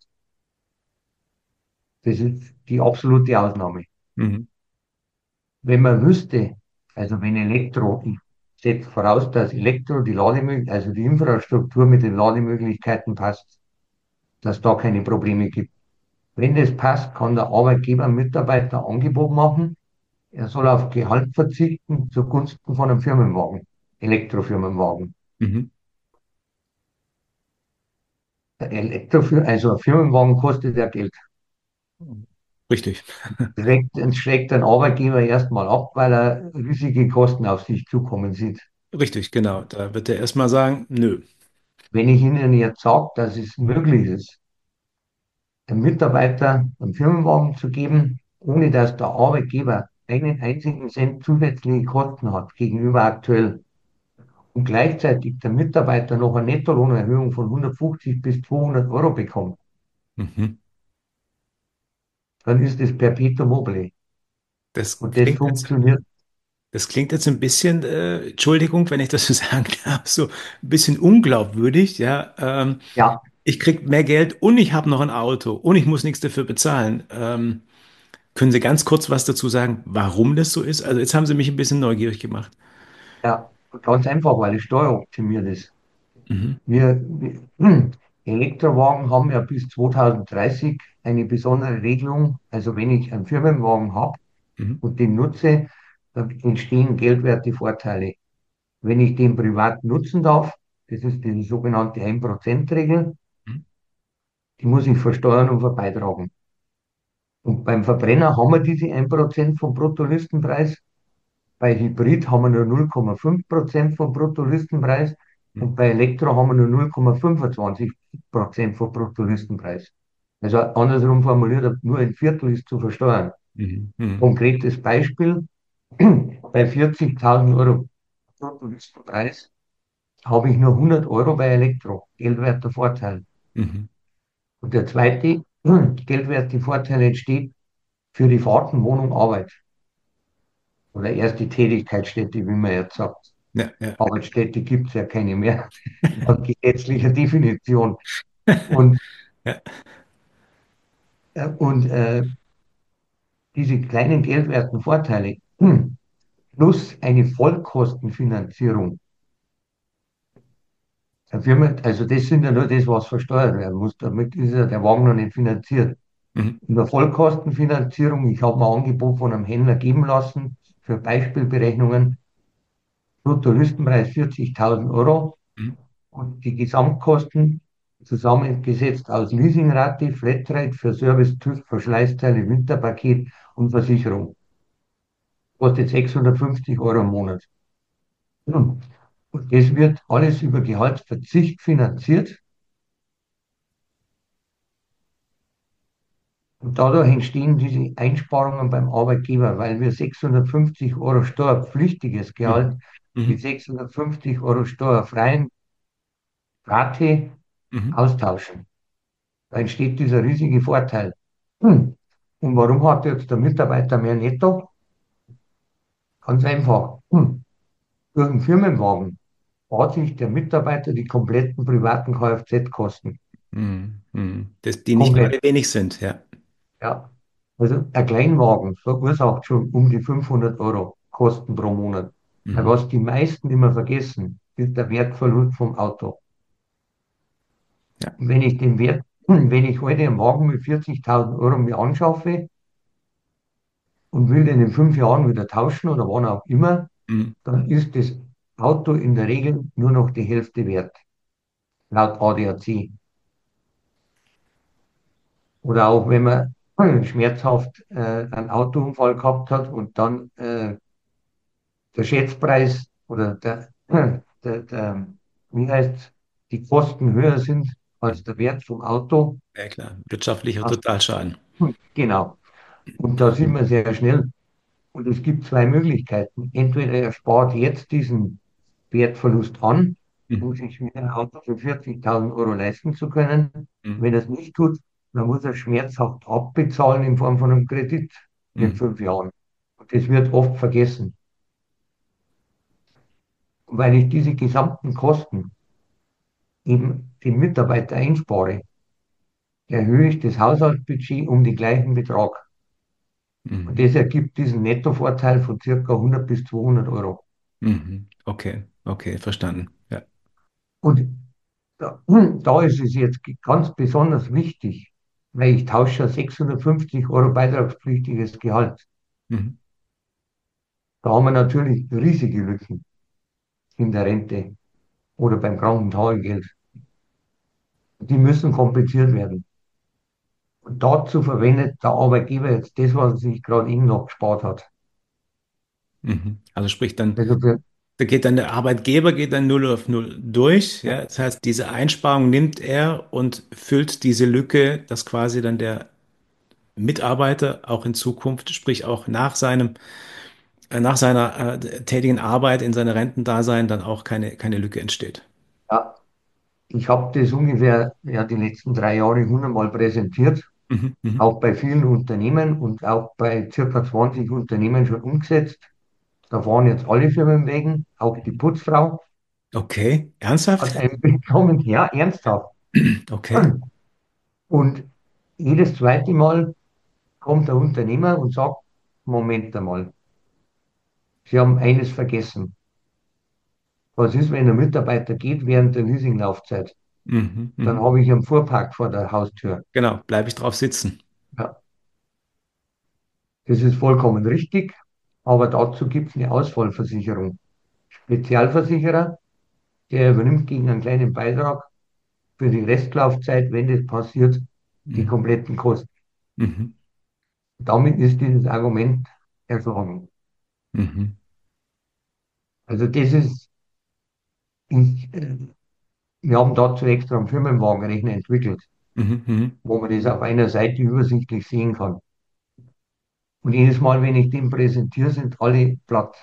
Das ist die absolute Ausnahme. Mhm. Wenn man wüsste, also wenn Elektro, ich setze voraus, dass Elektro, die Lademöglichkeiten, also die Infrastruktur mit den Lademöglichkeiten passt, dass da keine Probleme gibt. Wenn das passt, kann der Arbeitgeber einem Mitarbeiter ein Angebot machen, er soll auf Gehalt verzichten zugunsten von einem Firmenwagen, Elektrofirmenwagen. Mhm. Der Elektrofir also ein Firmenwagen kostet ja Geld. Richtig. Schreckt, schreckt ein Arbeitgeber erstmal ab, weil er riesige Kosten auf sich zukommen sieht. Richtig, genau. Da wird er erstmal sagen, nö. Wenn ich Ihnen jetzt sage, dass es möglich ist, einem Mitarbeiter einen Firmenwagen zu geben, ohne dass der Arbeitgeber einen einzigen Cent zusätzliche Kosten hat gegenüber aktuell und gleichzeitig der Mitarbeiter noch eine Nettolohnerhöhung von hundertfünfzig bis zweihundert Euro bekommt, Mhm. dann ist es Perpetuum mobile. Das Und das klingt jetzt funktioniert. Das klingt jetzt ein bisschen, äh, Entschuldigung, wenn ich das so sagen darf, so ein bisschen unglaubwürdig, ja. Ähm, Ja, ich krieg mehr Geld und ich habe noch ein Auto und ich muss nichts dafür bezahlen. Ähm, können Sie ganz kurz was dazu sagen, warum das so ist? Also jetzt haben Sie mich ein bisschen neugierig gemacht. ja, ganz einfach, weil es steueroptimiert ist. Mhm. Wir, wir hm, Elektrowagen haben ja bis zweitausenddreißig eine besondere Regelung. Also wenn ich einen Firmenwagen habe Mhm. und den nutze, dann entstehen geldwerte Vorteile. Wenn ich den privat nutzen darf, das ist die sogenannte ein Prozent Regel, Mhm. die muss ich versteuern und verbeitragen. Und beim Verbrenner haben wir diese ein Prozent vom Bruttolistenpreis. Bei Hybrid haben wir nur null Komma fünf Prozent vom Bruttolistenpreis Mhm. und bei Elektro haben wir nur null Komma fünfundzwanzig Prozent vom Bruttolistenpreis. Also andersrum formuliert, nur ein Viertel ist zu versteuern. Mhm. Mhm. Konkretes Beispiel. Bei vierzigtausend Euro Bruttolistenpreis habe ich nur hundert Euro bei Elektro, geldwerter Vorteil. Mhm. Und der zweite geldwerte Vorteil entsteht für die Fahrten, Wohnung, Arbeit oder erste Tätigkeitsstätte, wie man jetzt sagt. Ja, ja. Arbeitsstätte gibt es ja keine mehr, nach gesetzlicher Definition. Und, Ja. äh, und äh, diese kleinen geldwerten Vorteile plus eine Vollkostenfinanzierung der Firma, also das sind ja nur das, was versteuert werden muss. Damit ist ja der Wagen noch nicht finanziert. Mhm. In der Vollkostenfinanzierung, ich habe mir ein Angebot von einem Händler geben lassen für Beispielberechnungen, Bruttolistenpreis vierzigtausend Euro Mhm. und die Gesamtkosten zusammengesetzt aus Leasingrate, Flatrate für Service, TÜV, Verschleißteile, Winterpaket und Versicherung. Kostet sechshundertfünfzig Euro im Monat. Und das wird alles über Gehaltsverzicht finanziert. Und dadurch entstehen diese Einsparungen beim Arbeitgeber, weil wir sechshundertfünfzig Euro steuerpflichtiges Mhm. Gehalt mit Mhm. sechshundertfünfzig Euro steuerfreien Rate Mhm. austauschen. Da entsteht dieser riesige Vorteil. Hm. Und warum hat jetzt der Mitarbeiter mehr Netto? Ganz einfach. Hm. Durch den Firmenwagen spart sich der Mitarbeiter die kompletten privaten Kfz-Kosten. Mhm. Mhm. Das, die nicht Komplett. gerade wenig sind, ja. Ja. Also ein Kleinwagen verursacht schon um die fünfhundert Euro Kosten pro Monat. Weil Mhm. was die meisten immer vergessen, ist der Wertverlust vom Auto. Ja. Und wenn ich den Wert, wenn ich heute einen Wagen mit vierzigtausend Euro mir anschaffe und will den in fünf Jahren wieder tauschen oder wann auch immer, Mhm. dann ist das Auto in der Regel nur noch die Hälfte wert, laut A D A C. Oder auch wenn man schmerzhaft äh, einen Autounfall gehabt hat und dann äh, der Schätzpreis oder der, der, der, wie heißt, die Kosten höher sind als der Wert vom Auto. Ja, klar. Wirtschaftlicher Ach, Totalschaden. genau. Und da sind wir sehr schnell. Und es gibt zwei Möglichkeiten. Entweder er spart jetzt diesen Wertverlust an, Mhm. um sich wieder ein Auto für vierzigtausend Euro leisten zu können. Mhm. Wenn er es nicht tut, dann muss er schmerzhaft abbezahlen in Form von einem Kredit in Mhm. fünf Jahren. Und das wird oft vergessen. Und weil ich diese gesamten Kosten eben den Mitarbeiter einspare, erhöhe ich das Haushaltsbudget um den gleichen Betrag. Und Mhm. das ergibt diesen Nettovorteil von circa hundert bis zweihundert Euro. Mhm. Okay, okay, verstanden. Ja. Und da, da ist es jetzt ganz besonders wichtig, weil ich tausche ja sechshundertfünfzig Euro beitragspflichtiges Gehalt. Mhm. Da haben wir natürlich riesige Lücken in der Rente oder beim Krankentagegeld. Die müssen kompensiert werden. Und dazu verwendet der Arbeitgeber jetzt das, was er sich gerade eben noch gespart hat. Mhm. Also sprich dann, Also für, da geht dann der Arbeitgeber geht dann null auf null durch. ja, Ja, das heißt, diese Einsparung nimmt er und füllt diese Lücke, dass quasi dann der Mitarbeiter auch in Zukunft, sprich auch nach seinem, äh, nach seiner äh, tätigen Arbeit in seinem Rentendasein dann auch keine, keine Lücke entsteht. ja, ich habe das ungefähr ja, die letzten drei Jahre hundertmal präsentiert, Mhm. Mhm. auch bei vielen Unternehmen und auch bei circa zwanzig Unternehmen schon umgesetzt. Da fahren jetzt alle Firmen wegen, auch die Putzfrau Okay, ernsthaft? hat einen bekommen, ja, ernsthaft. Okay. Und jedes zweite Mal kommt der Unternehmer und sagt, Moment einmal, Sie haben eines vergessen. Was ist, wenn ein Mitarbeiter geht während der Leasinglaufzeit? Mhm. Dann Mhm. habe ich einen Fuhrpark vor der Haustür. Genau, bleibe ich drauf sitzen. Ja, das ist vollkommen richtig, aber dazu gibt es eine Ausfallversicherung. Spezialversicherer, der übernimmt gegen einen kleinen Beitrag für die Restlaufzeit, wenn das passiert, die Mhm. kompletten Kosten. Mhm. Damit ist dieses Argument erschlagen. Mhm. Also das ist, ich, äh, wir haben dazu extra einen Firmenwagenrechner entwickelt, Mhm. Mhm. wo man das auf einer Seite übersichtlich sehen kann. Und jedes Mal, wenn ich den präsentiere, sind alle platt.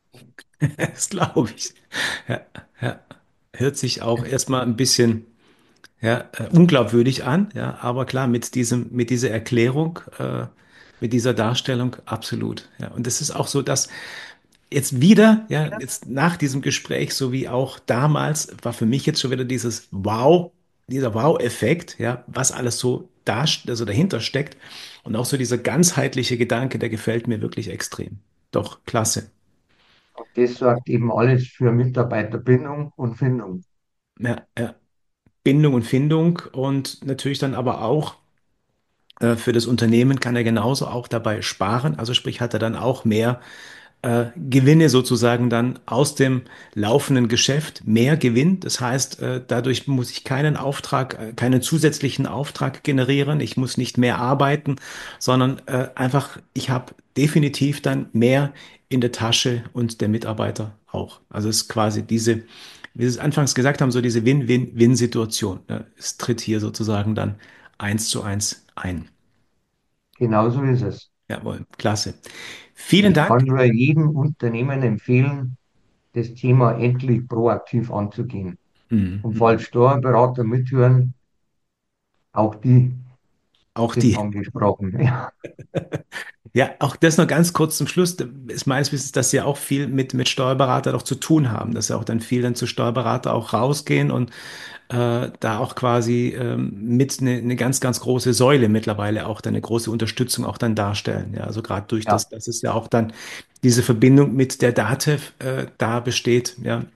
Das glaube ich. Ja, ja. Hört sich auch erstmal ein bisschen ja, äh, unglaubwürdig an, ja, aber klar, mit diesem, mit dieser Erklärung, äh, mit dieser Darstellung, absolut. Ja. Und es ist auch so, dass jetzt wieder, ja, jetzt nach diesem Gespräch, so wie auch damals, war für mich jetzt schon wieder dieses Wow, dieser Wow-Effekt, ja, was alles so da, also dahinter steckt. Und auch so dieser ganzheitliche Gedanke, der gefällt mir wirklich extrem. Doch, klasse. Und das sorgt eben alles für Mitarbeiterbindung und Findung. Ja, ja. Bindung und Findung und natürlich dann aber auch äh, für das Unternehmen kann er genauso auch dabei sparen. Also sprich, hat er dann auch mehr äh, Gewinne sozusagen dann aus dem laufenden Geschäft, mehr Gewinn. Das heißt, äh, dadurch muss ich keinen Auftrag, äh, keinen zusätzlichen Auftrag generieren. Ich muss nicht mehr arbeiten, sondern äh, einfach, ich habe definitiv dann mehr in der Tasche und der Mitarbeiter auch. Also es ist quasi diese, wie Sie es anfangs gesagt haben, so diese Win-Win-Win-Situation. Ne? Es tritt hier sozusagen dann eins zu eins ein. Genauso ist es. Jawohl, klasse. Vielen Ich Dank. kann nur jedem Unternehmen empfehlen, das Thema endlich proaktiv anzugehen. Mhm. Und Mhm. falls Steuerberater mithören, auch die Auch sind die. angesprochen. Ja, Ja, auch das noch ganz kurz zum Schluss. Ist meines Wissens, dass Sie auch viel mit, mit Steuerberater doch zu tun haben, dass Sie auch dann viel dann zu Steuerberater auch rausgehen und äh, da auch quasi ähm, mit eine, eine ganz, ganz große Säule mittlerweile auch dann eine große Unterstützung auch dann darstellen. Ja, also gerade durch ja, das, dass es ja auch dann diese Verbindung mit der DATEV äh, da besteht. Ja,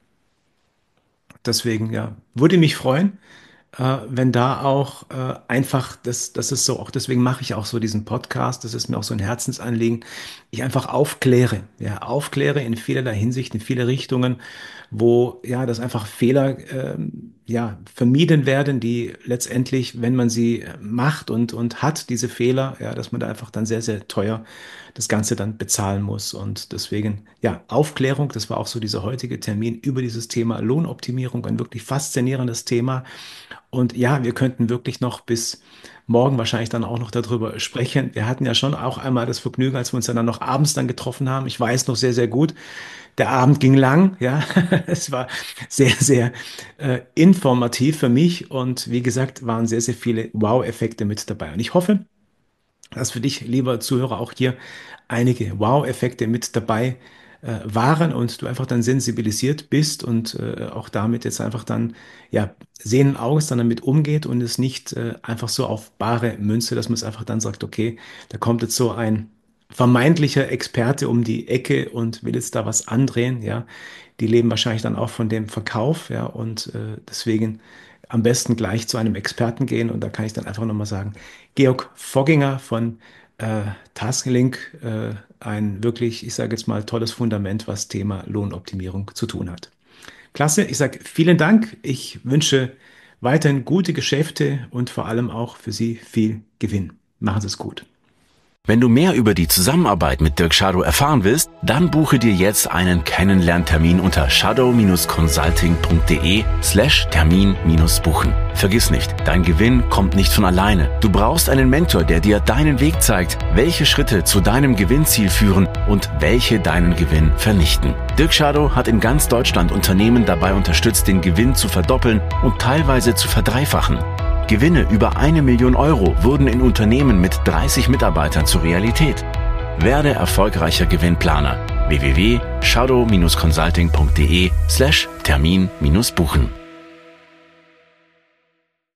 deswegen, ja, würde mich freuen, äh, wenn da auch äh, einfach, das, das ist so, auch deswegen mache ich auch so diesen Podcast, das ist mir auch so ein Herzensanliegen, ich einfach aufkläre, ja, aufkläre in vielerlei Hinsicht, in viele Richtungen, wo ja, dass einfach Fehler ähm, ja, vermieden werden, die letztendlich, wenn man sie macht und, und hat, diese Fehler, ja, dass man da einfach dann sehr, sehr teuer das Ganze dann bezahlen muss. Und deswegen, ja, Aufklärung, das war auch so dieser heutige Termin über dieses Thema Lohnoptimierung, ein wirklich faszinierendes Thema. Und ja, wir könnten wirklich noch bis morgen wahrscheinlich dann auch noch darüber sprechen. Wir hatten ja schon auch einmal das Vergnügen, als wir uns dann noch abends dann getroffen haben. Ich weiß noch sehr, sehr gut. Der Abend ging lang, ja. Es war sehr, sehr äh, informativ für mich und wie gesagt, waren sehr, sehr viele Wow-Effekte mit dabei. Und ich hoffe, dass für dich, lieber Zuhörer, auch hier einige Wow-Effekte mit dabei äh, waren und du einfach dann sensibilisiert bist und äh, auch damit jetzt einfach dann ja sehenden Auges dann damit umgeht und es nicht äh, einfach so auf bare Münze, dass man es einfach dann sagt, okay, da kommt jetzt so ein vermeintlicher Experte um die Ecke und will jetzt da was andrehen, ja. Die leben wahrscheinlich dann auch von dem Verkauf, ja, und äh, deswegen am besten gleich zu einem Experten gehen und da kann ich dann einfach nochmal sagen, Georg Fogginger von äh, Tasklink, äh, ein wirklich, ich sage jetzt mal, tolles Fundament, was Thema Lohnoptimierung zu tun hat. Klasse, ich sage vielen Dank. Ich wünsche weiterhin gute Geschäfte und vor allem auch für Sie viel Gewinn. Machen Sie es gut. Wenn du mehr über die Zusammenarbeit mit Dirk Schadow erfahren willst, dann buche dir jetzt einen Kennenlerntermin unter shadow-consulting.de slash Termin minus buchen. Vergiss nicht, dein Gewinn kommt nicht von alleine. Du brauchst einen Mentor, der dir deinen Weg zeigt, welche Schritte zu deinem Gewinnziel führen und welche deinen Gewinn vernichten. Dirk Schadow hat in ganz Deutschland Unternehmen dabei unterstützt, den Gewinn zu verdoppeln und teilweise zu verdreifachen. Gewinne über eine Million Euro wurden in Unternehmen mit dreißig Mitarbeitern zur Realität. Werde erfolgreicher Gewinnplaner. w w w punkt shadow-consulting.de slash Termin minus buchen.